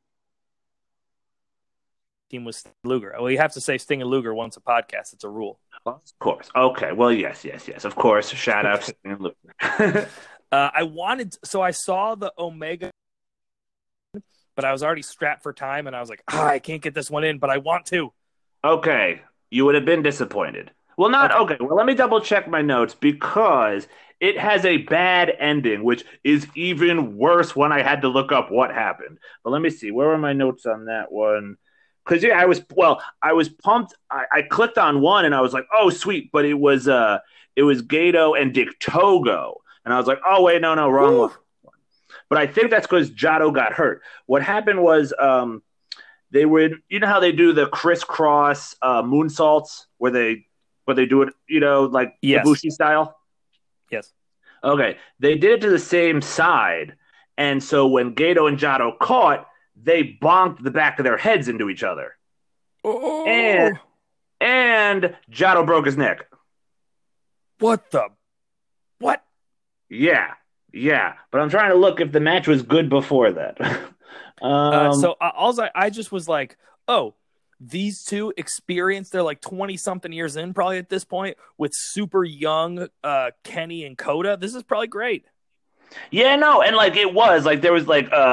team was Sting and Luger. Well, you have to say Sting and Luger once a podcast. It's a rule. Of course. Okay. Well, yes, yes, yes. Of course. Shout out to Sting and Luger. Uh, I wanted, so I saw the Omega, but I was already strapped for time, and I was like, ah, I can't get this one in, but I want to. Okay, you would have been disappointed. Well, not okay. okay. Well, let me double check my notes because it has a bad ending, which is even worse when I had to look up what happened. But let me see. Where were my notes on that one? Because yeah, I was well, I was pumped. I, I clicked on one and I was like, oh sweet, but it was uh, it was Gato and Dick Togo, and I was like, oh wait, no, no, wrong Woo. one. But I think that's because Jado got hurt. What happened was um, they would, you know how they do the crisscross uh, moonsaults where they, where they do it, you know, like Yes. Ibushi style. Yes. Okay, they did it to the same side, and so when Gato and Jado caught, they bonked the back of their heads into each other, Oh, and and Jado broke his neck. what the? What? Yeah, yeah. But I'm trying to look if the match was good before that. um, Uh, so uh, all I, I just was like, oh, these two experienced, they're like twenty something years in probably at this point with super young uh, Kenny and Coda. This is probably great. Yeah, no, and like it was like there was like uh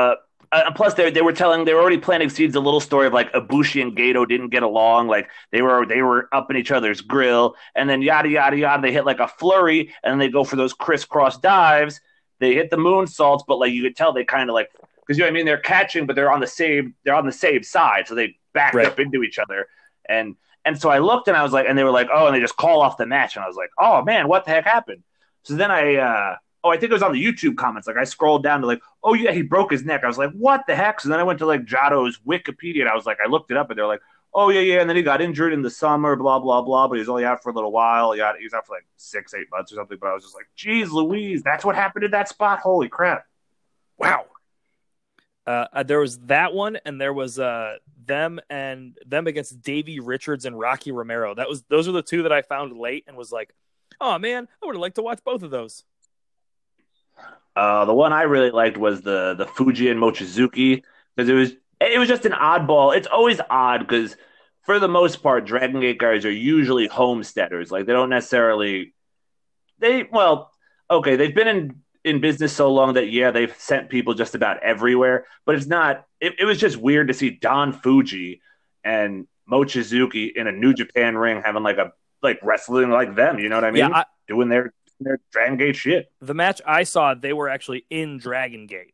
Uh, plus, they they were telling they were already planting seeds. A little story of like Ibushi and Gato didn't get along. Like they were they were up in each other's grill, and then yada yada yada. They hit like a flurry, and then they go for those crisscross dives. They hit the moonsaults, but like you could tell they kind of like because you know what I mean. They're catching, but they're on the same they're on the same side, so they backed Right. up into each other. And and so I looked, and I was like, and they were like, oh, and they just call off the match, and I was like, oh man, what the heck happened? So then I. Uh, Oh, I think it was on the YouTube comments. Like I scrolled down to like, oh yeah, he broke his neck. I was like, what the heck? So then I went to like Jato's Wikipedia and I was like, I looked it up and they're like, oh yeah, yeah. And then he got injured in the summer, blah, blah, blah. But he was only out for a little while. He, got, he was out for like six, eight months or something. But I was just like, geez Louise, that's what happened in that spot. Holy crap. Wow. Uh, there was that one, and there was uh, them and them against Davey Richards and Rocky Romero. That was those were the two that I found late and was like, oh man, I would have liked to watch both of those. Uh, the one I really liked was the the Fuji and Mochizuki because it was it was just an oddball. It's always odd because for the most part, Dragon Gate guys are usually homesteaders. Like they don't necessarily they well okay they've been in in business so long that yeah they've sent people just about everywhere. But it's not. It, it was just weird to see Don Fuji and Mochizuki in a New Japan ring having like a like wrestling like them. You know what I mean? Yeah, I, doing their their Dragon Gate shit. the match I saw, they were actually in Dragon Gate.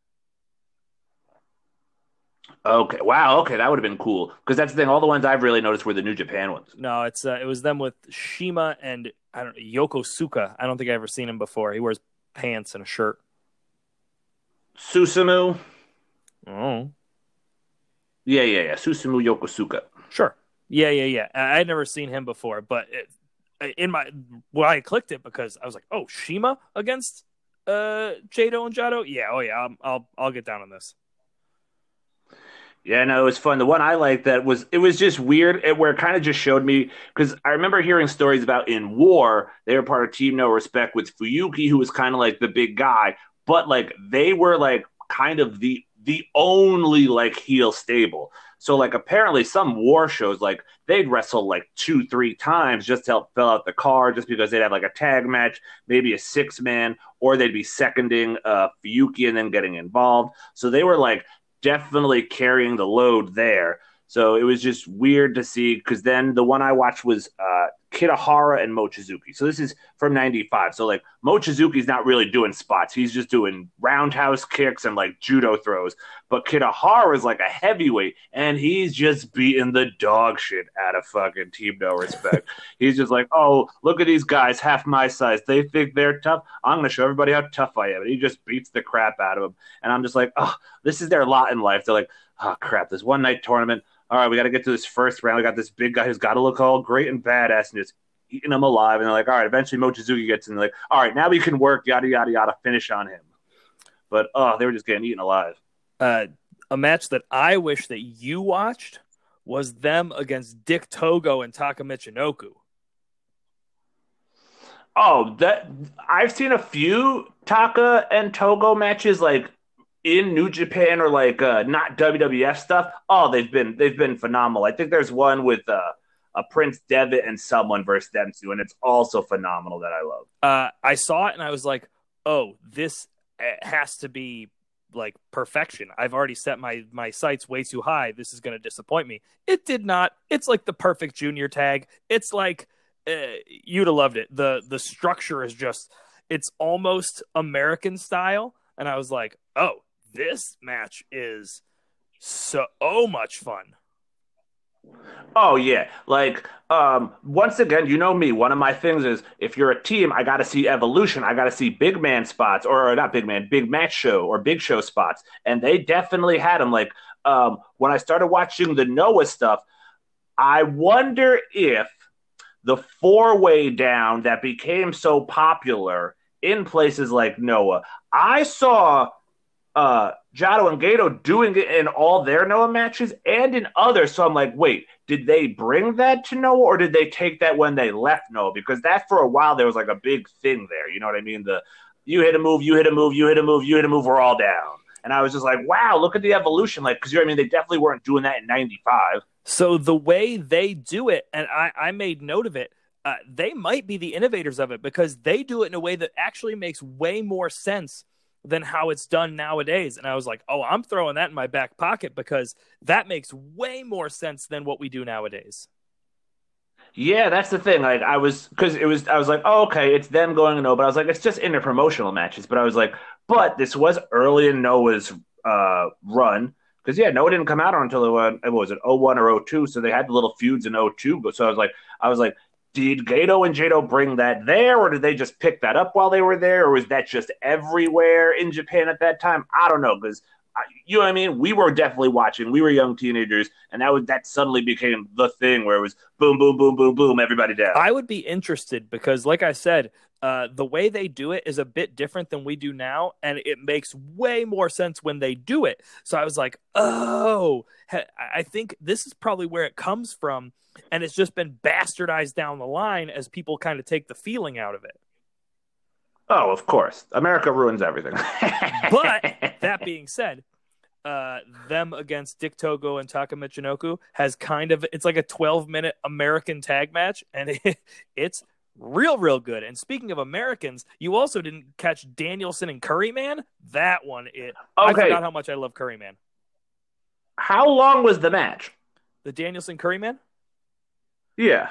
Okay. Wow. Okay, that would have been cool because that's the thing. All the ones I've really noticed were the New Japan ones. No, it's uh, it was them with Shima and I don't know, Yokosuka. I don't think I've ever seen him before. He wears pants and a shirt. Susumu. Oh, Yeah, yeah, yeah. Susumu Yokosuka. sure. Yeah, yeah, yeah. I- I'd never seen him before, but it, in my well, I clicked it because I was like, oh, Shima against uh Jado and Jado. Yeah, oh yeah, I'll I'll, I'll get down on this. Yeah, no, it was fun. The one I liked that was it was just weird it, where it kind of just showed me because I remember hearing stories about in War they were part of Team No Respect with Fuyuki, who was kind of like the big guy, but like they were like kind of the the only like heel stable. So like apparently some War shows like they'd wrestle like two three times just to help fill out the card, just because they'd have like a tag match, maybe a six man, or they'd be seconding uh, Fuyuki and then getting involved. So they were like definitely carrying the load there. So it was just weird to see because then the one I watched was uh, Kitahara and Mochizuki. So this is from ninety-five. So like Mochizuki's not really doing spots. He's just doing roundhouse kicks and like judo throws. But Kitahara is like a heavyweight and he's just beating the dog shit out of fucking Team No Respect. He's just like, oh, look at these guys half my size. They think they're tough. I'm going to show everybody how tough I am. And he just beats the crap out of them. And I'm just like, oh, this is their lot in life. They're like, oh, crap, this one night tournament. All right, we got to get to this first round. We got this big guy who's got to look all great and badass and just eating them alive. And they're like, all right, eventually Mochizuki gets in. They're like, all right, now we can work, yada, yada, yada, finish on him. But, oh, they were just getting eaten alive. Uh, a match that I wish that you watched was them against Dick Togo and Taka Michinoku. Oh, that I've seen a few Taka and Togo matches, like, in New Japan or like uh, not W W F stuff. Oh, they've been they've been phenomenal. I think there's one with uh, a Prince Devitt and someone versus them too, and it's also phenomenal that I love. Uh, I saw it and I was like, oh, this has to be like perfection. I've already set my my sights way too high. This is going to disappoint me. It did not. It's like the perfect junior tag. It's like uh, you'd have loved it. The the structure is just it's almost American style, and I was like, oh. This match is so much fun. Oh yeah, like um, once again, you know me. One of my things is if you're a team, I got to see evolution. I got to see big man spots, or, or not big man, big match show or big show spots, and they definitely had them. Like um, when I started watching the Noah stuff, I wonder if the four way down that became so popular in places like Noah, I saw. Uh, Jado and Gato doing it in all their Noah matches and in others. So I'm like, wait, did they bring that to Noah or did they take that when they left Noah? Because that for a while there was like a big thing there. You know what I mean? The you hit a move, you hit a move, you hit a move, you hit a move, we're all down. And I was just like, wow, look at the evolution. Like, because you know what I mean? They definitely weren't doing that in ninety-five. So the way they do it, and I, I made note of it, uh, they might be the innovators of it because they do it in a way that actually makes way more sense than how it's done nowadays. And I was like, oh, I'm throwing that in my back pocket because that makes way more sense than what we do nowadays. Yeah, that's the thing. Like I was, because it was, I was like, oh, okay, it's them going to Noah, but I was like, it's just interpromotional matches. But I was like, but this was early in Noah's uh, run, because yeah, Noah didn't come out until it was, what was it, oh one or oh two, so they had the little feuds in oh two. So I was like, I was like, did Gato and Jado bring that there, or did they just pick that up while they were there, or was that just everywhere in Japan at that time? I don't know, because you know what I mean? We were definitely watching. We were young teenagers, and that was that suddenly became the thing where it was boom, boom, boom, boom, boom, everybody down. I would be interested because, like I said, uh, the way they do it is a bit different than we do now, and it makes way more sense when they do it. So I was like, oh, I think this is probably where it comes from, and it's just been bastardized down the line as people kind of take the feeling out of it. Oh, of course. America ruins everything. But that being said, uh, them against Dick Togo and Taka Michinoku has kind of, it's like a twelve minute American tag match, and it, it's real, real good. And speaking of Americans, you also didn't catch Danielson and Curryman? That one, it, okay. I forgot how much I love Curryman. How long was the match? The Danielson Curryman? Yeah.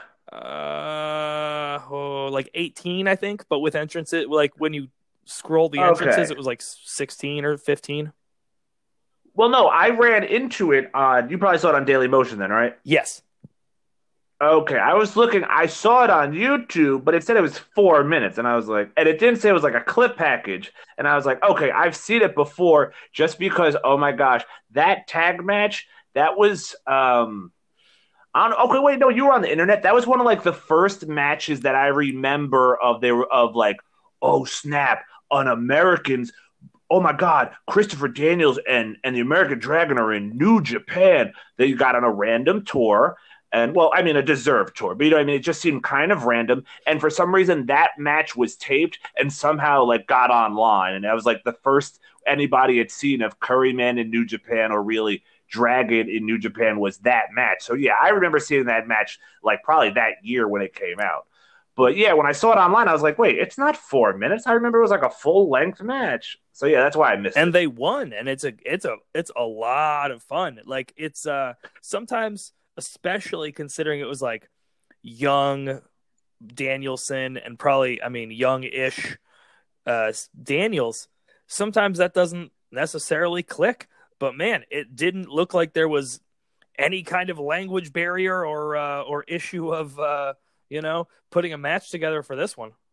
Uh, oh, like eighteen, I think, but with entrances, like when you scroll the entrances, okay. It was like sixteen or fifteen. Well, no, I ran into it on, you probably saw it on Daily Motion then, right? Yes. Okay, I was looking, I saw it on YouTube, but it said it was four minutes, and I was like, and it didn't say it was like a clip package, and I was like, okay, I've seen it before, just because, oh my gosh, that tag match, that was, um... I don't, okay, wait, no, you were on the internet. That was one of like the first matches that I remember of they were of like, oh snap, on Americans. Oh my God, Christopher Daniels and and the American Dragon are in New Japan. They got on a random tour, and well, I mean a deserved tour, but you know what I mean. It just seemed kind of random, and for some reason that match was taped and somehow like got online, and that was like the first anybody had seen of Curryman in New Japan or really Dragon in New Japan was that match. So yeah, I remember seeing that match like probably that year when it came out. But yeah, when I saw it online, I was like, wait, it's not four minutes. I remember it was like a full length match. So yeah, that's why I missed and it. And they won, and it's a it's a it's a lot of fun. Like it's uh sometimes, especially considering it was like young Danielson and probably I mean young-ish uh Daniels, sometimes that doesn't necessarily click. But man, it didn't look like there was any kind of language barrier or uh, or issue of uh, you know putting a match together for this one.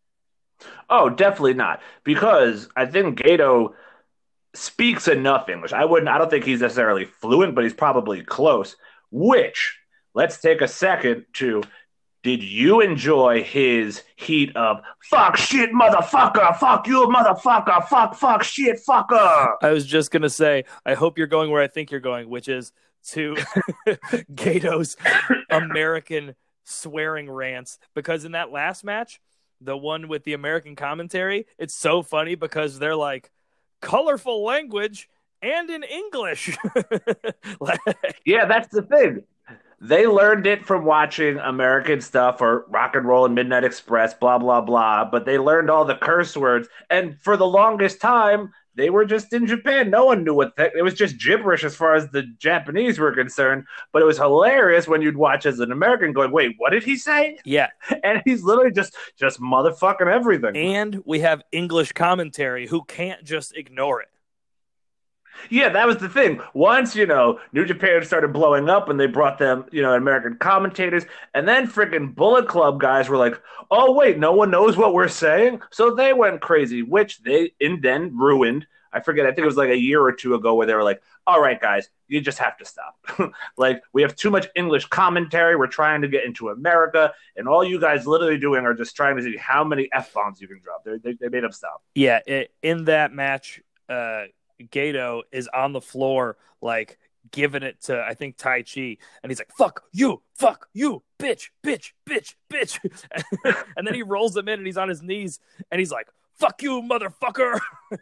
Oh, definitely not, because I think Gato speaks enough English. I wouldn't. I don't think he's necessarily fluent, but he's probably close. Which let's take a second to. Did you enjoy his heat of fuck shit motherfucker, fuck you motherfucker, fuck fuck shit fucker? I was just gonna say, I hope you're going where I think you're going, which is to Gato's American swearing rants. Because in that last match, the one with the American commentary, it's so funny because they're like colorful language and in English. like, yeah, that's the thing. They learned it from watching American stuff or Rock and Roll and Midnight Express, blah, blah, blah. But they learned all the curse words. And for the longest time, they were just in Japan. No one knew what that, it was just gibberish as far as the Japanese were concerned. But it was hilarious when you'd watch as an American going, wait, what did he say? Yeah. And he's literally just, just motherfucking everything. And we have English commentary who can't just ignore it. Yeah, that was the thing. Once, you know, New Japan started blowing up and they brought them, you know, American commentators, and then freaking Bullet Club guys were like, oh, wait, no one knows what we're saying? So they went crazy, which they and then ruined. I forget, I think it was like a year or two ago where they were like, all right, guys, you just have to stop. Like, we have too much English commentary. We're trying to get into America, and all you guys literally doing are just trying to see how many F-bombs you can drop. They, they, they made them stop. Yeah, it, in that match, uh, Gato is on the floor, like, giving it to, I think, Tai Chi, and he's like, fuck you, fuck you, bitch, bitch, bitch, bitch. And then he rolls him in, and he's on his knees, and he's like, fuck you, motherfucker.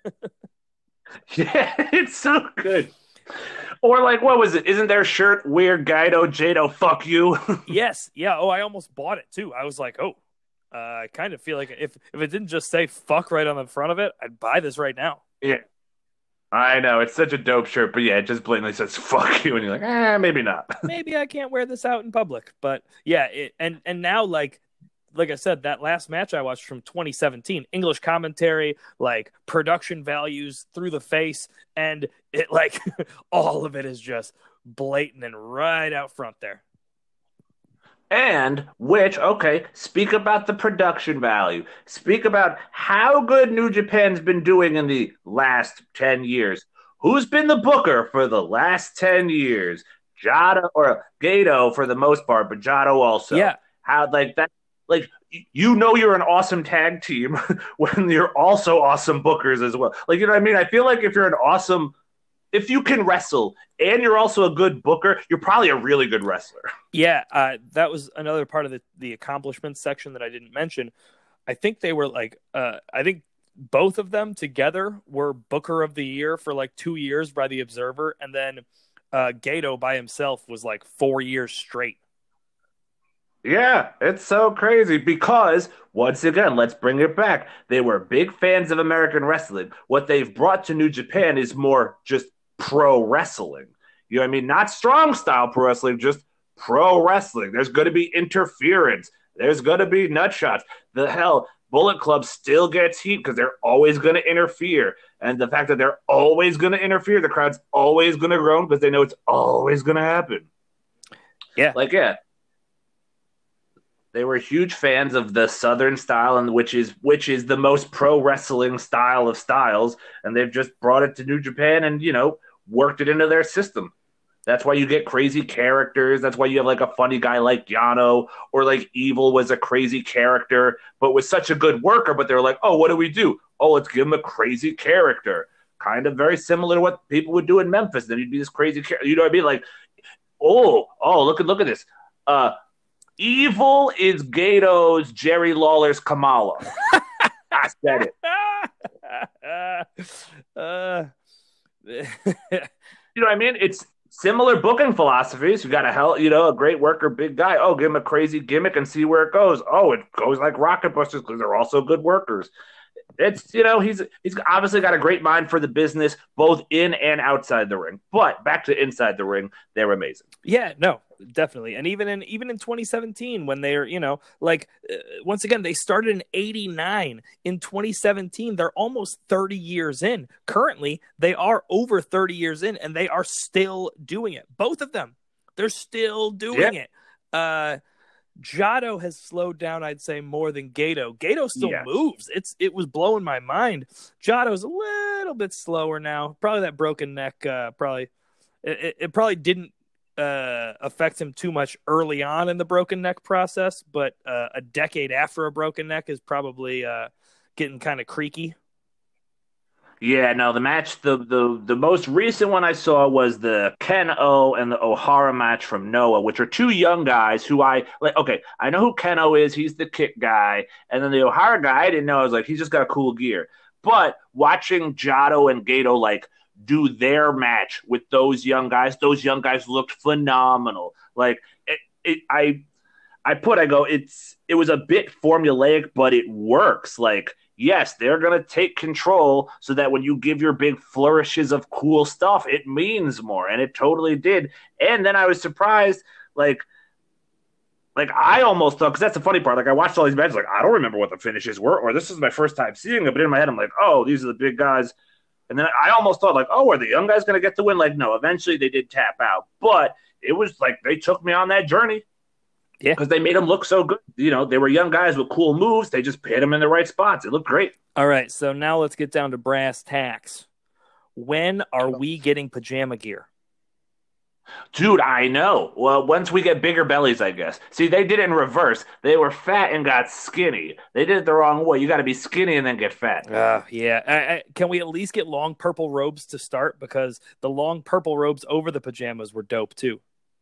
Yeah, it's so good. Or, like, what was it? Isn't their shirt, Weird Gaito, Jado, fuck you? Yes, yeah, oh, I almost bought it, too. I was like, oh, uh, I kind of feel like if, if it didn't just say fuck right on the front of it, I'd buy this right now. Yeah, I know it's such a dope shirt, but yeah, it just blatantly says "fuck you," and you're like, eh, maybe not. Maybe I can't wear this out in public, but yeah, it, and and now like like I said, that last match I watched from twenty seventeen, English commentary, like production values through the face, and it like all of it is just blatant and right out front there. And which, okay, speak about the production value. Speak about how good New Japan's been doing in the last ten years. Who's been the booker for the last ten years? Jado or Gato for the most part, but Jado also. Yeah. How, like, that, like, you know, you're an awesome tag team when you're also awesome bookers as well. Like, you know what I mean? I feel like if you're an awesome, if you can wrestle and you're also a good booker, you're probably a really good wrestler. Yeah, uh, that was another part of the, the accomplishments section that I didn't mention. I think they were like, uh, I think both of them together were Booker of the Year for like two years by the Observer, and then uh, Gato by himself was like four years straight. Yeah, it's so crazy because, once again, let's bring it back. They were big fans of American wrestling. What they've brought to New Japan is more just pro wrestling. You know what I mean? Not strong style pro wrestling, just pro wrestling. There's going to be interference. There's going to be nut shots. The hell, Bullet Club still gets heat because they're always going to interfere. And the fact that they're always going to interfere, the crowd's always going to groan because they know it's always going to happen. Yeah. Like, yeah. They were huge fans of the Southern style, and which is which is the most pro wrestling style of styles, and they've just brought it to New Japan and, you know, worked it into their system. That's why you get crazy characters. That's why you have like a funny guy like Yano, or like Evil was a crazy character, but was such a good worker. But they're like, oh, what do we do? Oh, let's give him a crazy character. Kind of very similar to what people would do in Memphis. Then he'd be this crazy character. You know what I mean? Like, oh, oh, look at look at this. Uh, Evil is Gato's Jerry Lawler's Kamala. I said it. uh, You know what I mean? It's similar booking philosophies. You got a hell, you know, a great worker, big guy. Oh, give him a crazy gimmick and see where it goes. Oh, it goes like Rocket Busters because they're also good workers. It's, you know, he's he's obviously got a great mind for the business, both in and outside the ring. But back to inside the ring, they're amazing. Yeah, no, definitely. And even in even in twenty seventeen, when they're, you know, like uh, once again, they started in eighty-nine. In twenty seventeen, they're almost thirty years in. Currently, they are over thirty years in, and they are still doing it. Both of them, they're still doing Yeah. it. Uh, Jado has slowed down, I'd say, more than Gato. Gato still Yes. moves. It's it was blowing my mind. Jado's a little bit slower now. Probably that broken neck. Uh, probably it, it probably didn't uh, affect him too much early on in the broken neck process, but uh, a decade after a broken neck is probably uh, getting kind of creaky. Yeah, no, the match, the, the the most recent one I saw was the Ken O and the O'Hara match from Noah, which are two young guys who I, like, okay, I know who Ken O is. He's the kick guy. And then the O'Hara guy, I didn't know. I was like, he's just got a cool gear. But watching Jado and Gato, like, do their match with those young guys, those young guys looked phenomenal. Like, it, it I I put, I go, it's it was a bit formulaic, but it works. Like, yes, they're going to take control so that when you give your big flourishes of cool stuff, it means more. And it totally did. And then I was surprised, like, like I almost thought, because that's the funny part, like I watched all these matches, like I don't remember what the finishes were, or this is my first time seeing it, but in my head I'm like, oh, these are the big guys. And then I almost thought, like, oh, are the young guys going to get the win? Like, no, eventually they did tap out. But it was like they took me on that journey. Yeah. Because they made them look so good. You know, they were young guys with cool moves. They just hit them in the right spots. It looked great. All right, so now let's get down to brass tacks. When are we getting pajama gear? Dude, I know. Well, once we get bigger bellies, I guess. See, they did it in reverse. They were fat and got skinny. They did it the wrong way. You got to be skinny and then get fat. Uh, yeah. I, I, can we at least get long purple robes to start? Because the long purple robes over the pajamas were dope, too.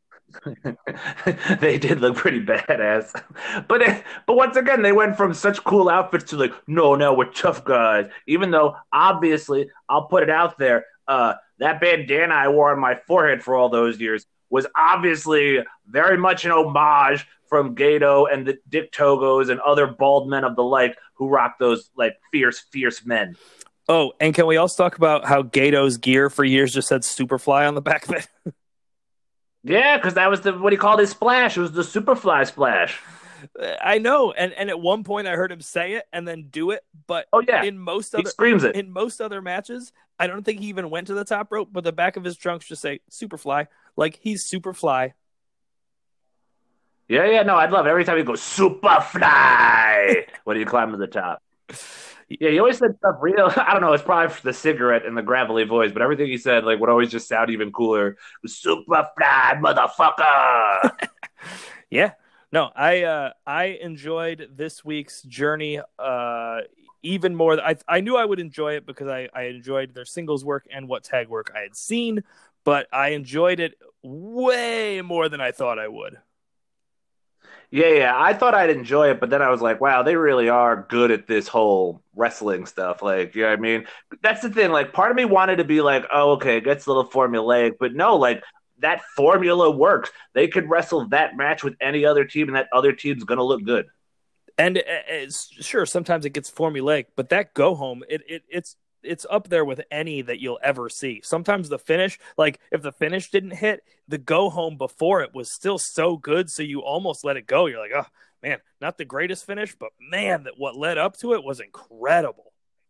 They did look pretty badass, but it, but once again, they went from such cool outfits to like, no, no, we're tough guys. Even though obviously, I'll put it out there, uh, that bandana I wore on my forehead for all those years was obviously very much an homage from Gato and the Dick Togos and other bald men of the like who rock those like fierce, fierce men. Oh, and can we also talk about how Gato's gear for years just said Superfly on the back of it? Yeah, because that was the what he called his splash. It was the Superfly splash. I know, and and at one point I heard him say it and then do it, but Oh yeah, in most he other screams it. in most other matches, I don't think he even went to the top rope, but the back of his trunks just say Superfly, like he's Superfly. Yeah, yeah, no, I'd love it. Every time he goes Superfly when you climb to the top. Yeah, he always said stuff real. I don't know. It's probably for the cigarette and the gravelly voice, but everything he said like would always just sound even cooler. Superfly, motherfucker. Yeah, no, I uh, I enjoyed this week's journey uh, even more. I I knew I would enjoy it because I I enjoyed their singles work and what tag work I had seen, but I enjoyed it way more than I thought I would. Yeah, yeah. I thought I'd enjoy it, but then I was like, wow, they really are good at this whole wrestling stuff. Like, you know what I mean? That's the thing. Like, part of me wanted to be like, oh, okay, it gets a little formulaic, but no, like, that formula works. They could wrestle that match with any other team, and that other team's going to look good. And it's, sure, sometimes it gets formulaic, but that go home, it, it it's it's up there with any that you'll ever see. Sometimes the finish, like if the finish didn't hit, the go home before it was still so good, so you almost let it go. You're like, oh man, not the greatest finish, but man, that what led up to it was incredible.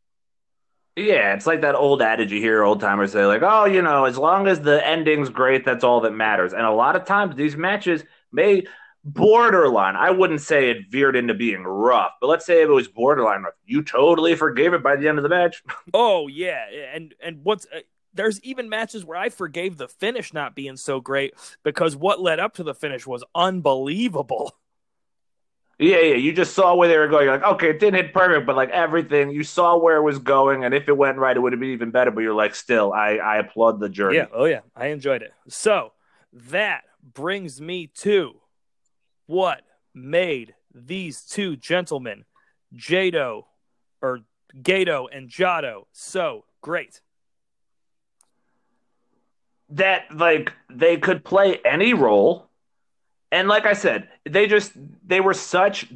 Yeah, it's like that old adage you hear old timers say, like, oh, you know, as long as the ending's great, that's all that matters. And a lot of times these matches may borderline. I wouldn't say it veered into being rough, but let's say if it was borderline rough, you totally forgave it by the end of the match. Oh yeah, and and what's uh, there's even matches where I forgave the finish not being so great because what led up to the finish was unbelievable. Yeah, yeah, you just saw where they were going. You're like, okay, it didn't hit perfect, but like everything, you saw where it was going, and if it went right, it would have been even better. But you're like, still, I, I applaud the journey. Yeah, oh yeah, I enjoyed it. So that brings me to what made these two gentlemen, Jado or Gato and Jado, so great. That like they could play any role. And like I said, they just they were such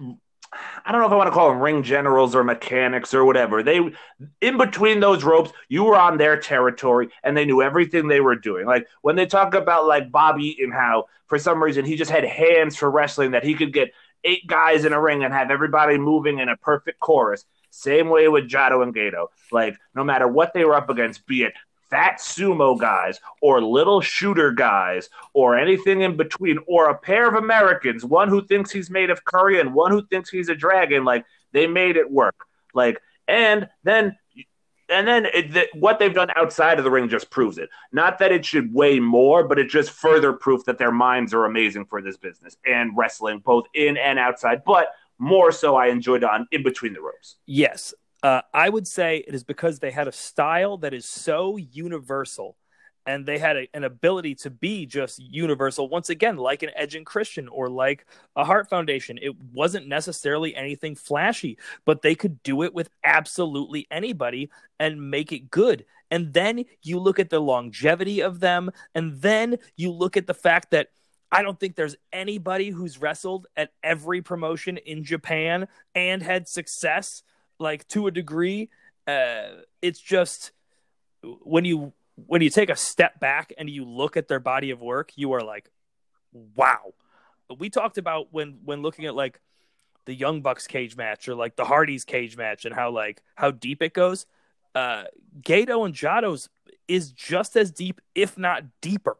I don't know if I want to call them ring generals or mechanics or whatever. They in between those ropes, you were on their territory and they knew everything they were doing. Like when they talk about like Bob Eaton, how for some reason he just had hands for wrestling, that he could get eight guys in a ring and have everybody moving in a perfect chorus. Same way with Jado and Gato. Like no matter what they were up against, be it fat sumo guys or little shooter guys or anything in between, or a pair of Americans, one who thinks he's made of curry and one who thinks he's a dragon, like they made it work. Like, and then and then it, the, what they've done outside of the ring just proves it. Not that it should weigh more, but it just further proof that their minds are amazing for this business and wrestling, both in and outside. But more so, I enjoyed it on in between the ropes. Yes. Uh, I would say it is because they had a style that is so universal and they had a, an ability to be just universal. Once again, like an Edge and Christian or like a Heart Foundation. It wasn't necessarily anything flashy, but they could do it with absolutely anybody and make it good. And then you look at the longevity of them. And then you look at the fact that I don't think there's anybody who's wrestled at every promotion in Japan and had success. Like to a degree, uh, it's just when you when you take a step back and you look at their body of work, you are like, wow. We talked about when when looking at like the Young Bucks cage match or like the Hardys cage match and how like how deep it goes. Uh, Gato and Jado's is just as deep, if not deeper.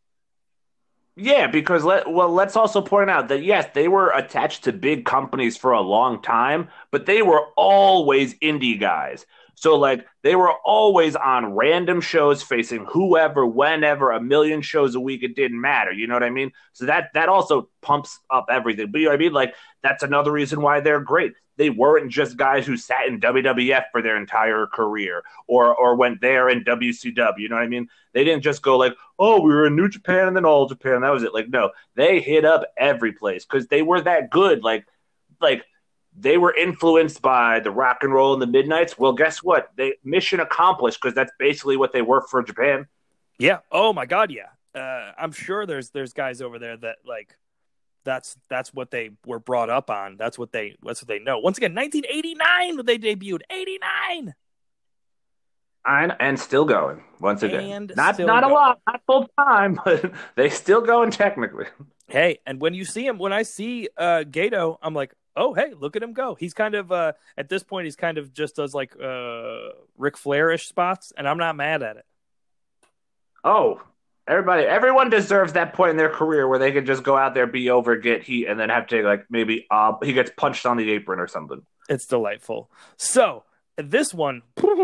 Yeah, because let well, let's also point out that yes, they were attached to big companies for a long time, but they were always indie guys. So like they were always on random shows facing whoever, whenever, a million shows a week. It didn't matter. You know what I mean? So that that also pumps up everything. But you know what I mean? Like that's another reason why they're great. They weren't just guys who sat in W W F for their entire career or or went there in W C W. You know what I mean? They didn't just go like, oh, we were in New Japan and then All Japan. That was it. Like, no, they hit up every place because they were that good. Like, like they were influenced by the Rock and Roll and the Midnights. Well, guess what? They mission accomplished because that's basically what they were for Japan. Yeah. Oh my God. Yeah. Uh, I'm sure there's there's guys over there that like. That's that's what they were brought up on. That's what they that's what they know. Once again, nineteen eighty-nine when they debuted. eighty-nine I, and still going once again. And not still not a going. lot, not full time, but they still going technically. Hey, and when you see him, when I see uh, Gato, I'm like, oh, hey, look at him go. He's kind of, uh, at this point, he's kind of just does like uh, Ric Flair-ish spots, and I'm not mad at it. Oh, everybody, everyone deserves that point in their career where they can just go out there, be over, get heat, and then have to like maybe uh, he gets punched on the apron or something. It's delightful. So this one,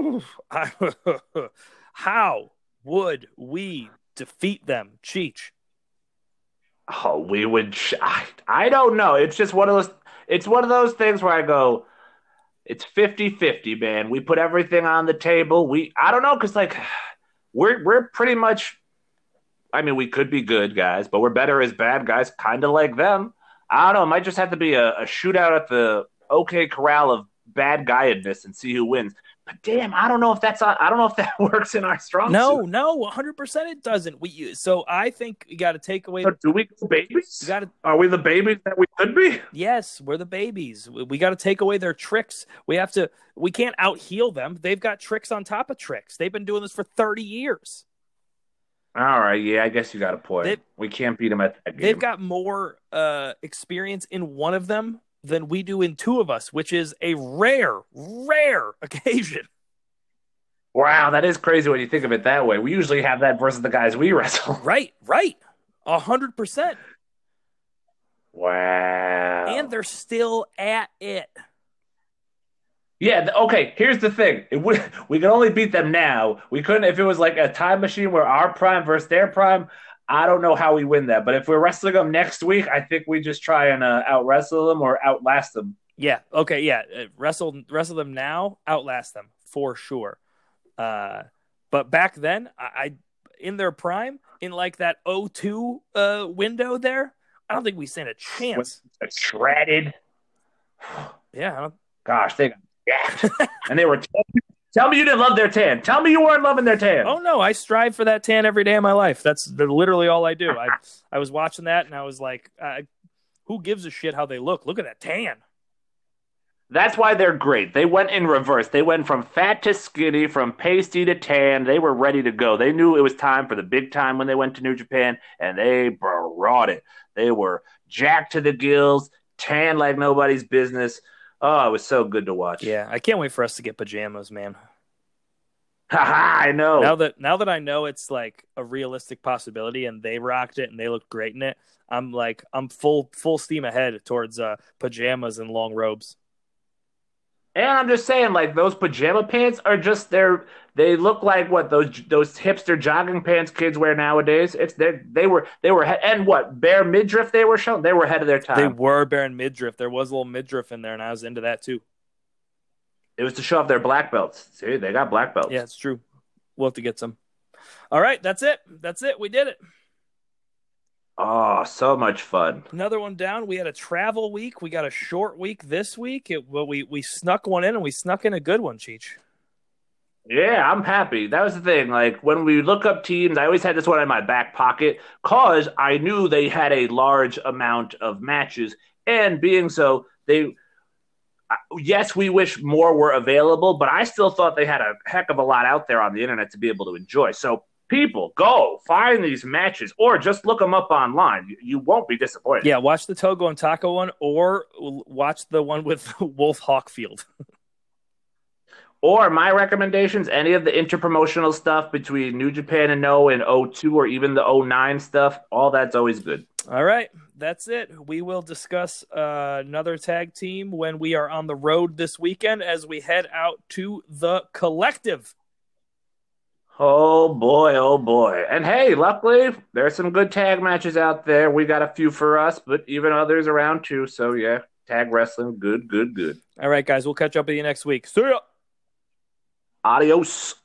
how would we defeat them, Cheech? Oh, we would. I, I don't know. It's just one of those. It's one of those things where I go, it's fifty-fifty, man. We put everything on the table. We, I don't know, because like we're we're pretty much. I mean, we could be good guys, but we're better as bad guys, kind of like them. I don't know. It might just have to be a, a shootout at the OK Corral of bad guyedness and see who wins. But damn, I don't know if that's I don't know if that works in our strong No, suit. no, one hundred percent it doesn't. We so I think you got to take away. So do we the babies? You gotta, Are we the babies that we could be? yes, we're the babies. We, we got to take away their tricks. We have to. We can't out heal them. They've got tricks on top of tricks. They've been doing this for thirty years. All right, yeah, I guess you got a point. They, we can't beat them at that game. They've got more uh, experience in one of them than we do in two of us, which is a rare, rare occasion. Wow, that is crazy when you think of it that way. We usually have that versus the guys we wrestle. Right, right. A hundred percent. Wow. And they're still at it. Yeah, okay, here's the thing. It would, we can only beat them now. We couldn't if it was like a time machine where our prime versus their prime. I don't know how we win that. But if we're wrestling them next week, I think we just try and uh, out-wrestle them or outlast them. Yeah, okay, yeah. Wrestle, wrestle them now, outlast them, for sure. Uh, but back then, I, I in their prime, in like that oh two uh, window there, I don't think we stand a chance. With shredded. Yeah. I don't... Gosh, they got jacked. And they were tell me you didn't love their tan. Tell me you weren't loving their tan. Oh, no, I strive for that tan every day of my life. That's literally all I do. I I was watching that, and I was like, uh, who gives a shit how they look? Look at that tan. That's why they're great. They went in reverse. They went from fat to skinny, from pasty to tan. They were ready to go. They knew it was time for the big time when they went to New Japan, and they brought it. They were jacked to the gills, tan like nobody's business. Oh, it was so good to watch. Yeah, I can't wait for us to get pajamas, man. Haha, I know. Now that now that I know it's like a realistic possibility, and they rocked it and they looked great in it, I'm like I'm full full steam ahead towards uh, pajamas and long robes. And I'm just saying, like, those pajama pants are just they're they look like what those those hipster jogging pants kids wear nowadays. It's they they were they were and what bare midriff they were showing they were ahead of their time. They were bearing midriff. There was a little midriff in there, and I was into that too. It was to show off their black belts. See, they got black belts. Yeah, it's true. We'll have to get some. All right, that's it. That's it. We did it. Oh, so much fun. Another one down. We had a travel week. We got a short week this week. It, well, we, we snuck one in, and we snuck in a good one, Cheech. Yeah, I'm happy. That was the thing. Like, when we look up teams, I always had this one in my back pocket because I knew they had a large amount of matches. And being so, they... Yes, we wish more were available, but I still thought they had a heck of a lot out there on the internet to be able to enjoy. So people, go find these matches or just look them up online. You, you won't be disappointed. Yeah, watch the Togo and Taco one or watch the one with Wolf Hawkfield. Or my recommendations, any of the interpromotional stuff between New Japan and No and oh two or even the oh nine stuff, all that's always good. All right, that's it. We will discuss uh, another tag team when we are on the road this weekend as we head out to the Collective. Oh, boy, oh, boy. And, hey, luckily, there's some good tag matches out there. We got a few for us, but even others around, too. So, yeah, tag wrestling, good, good, good. All right, guys, we'll catch up with you next week. See ya! Adios.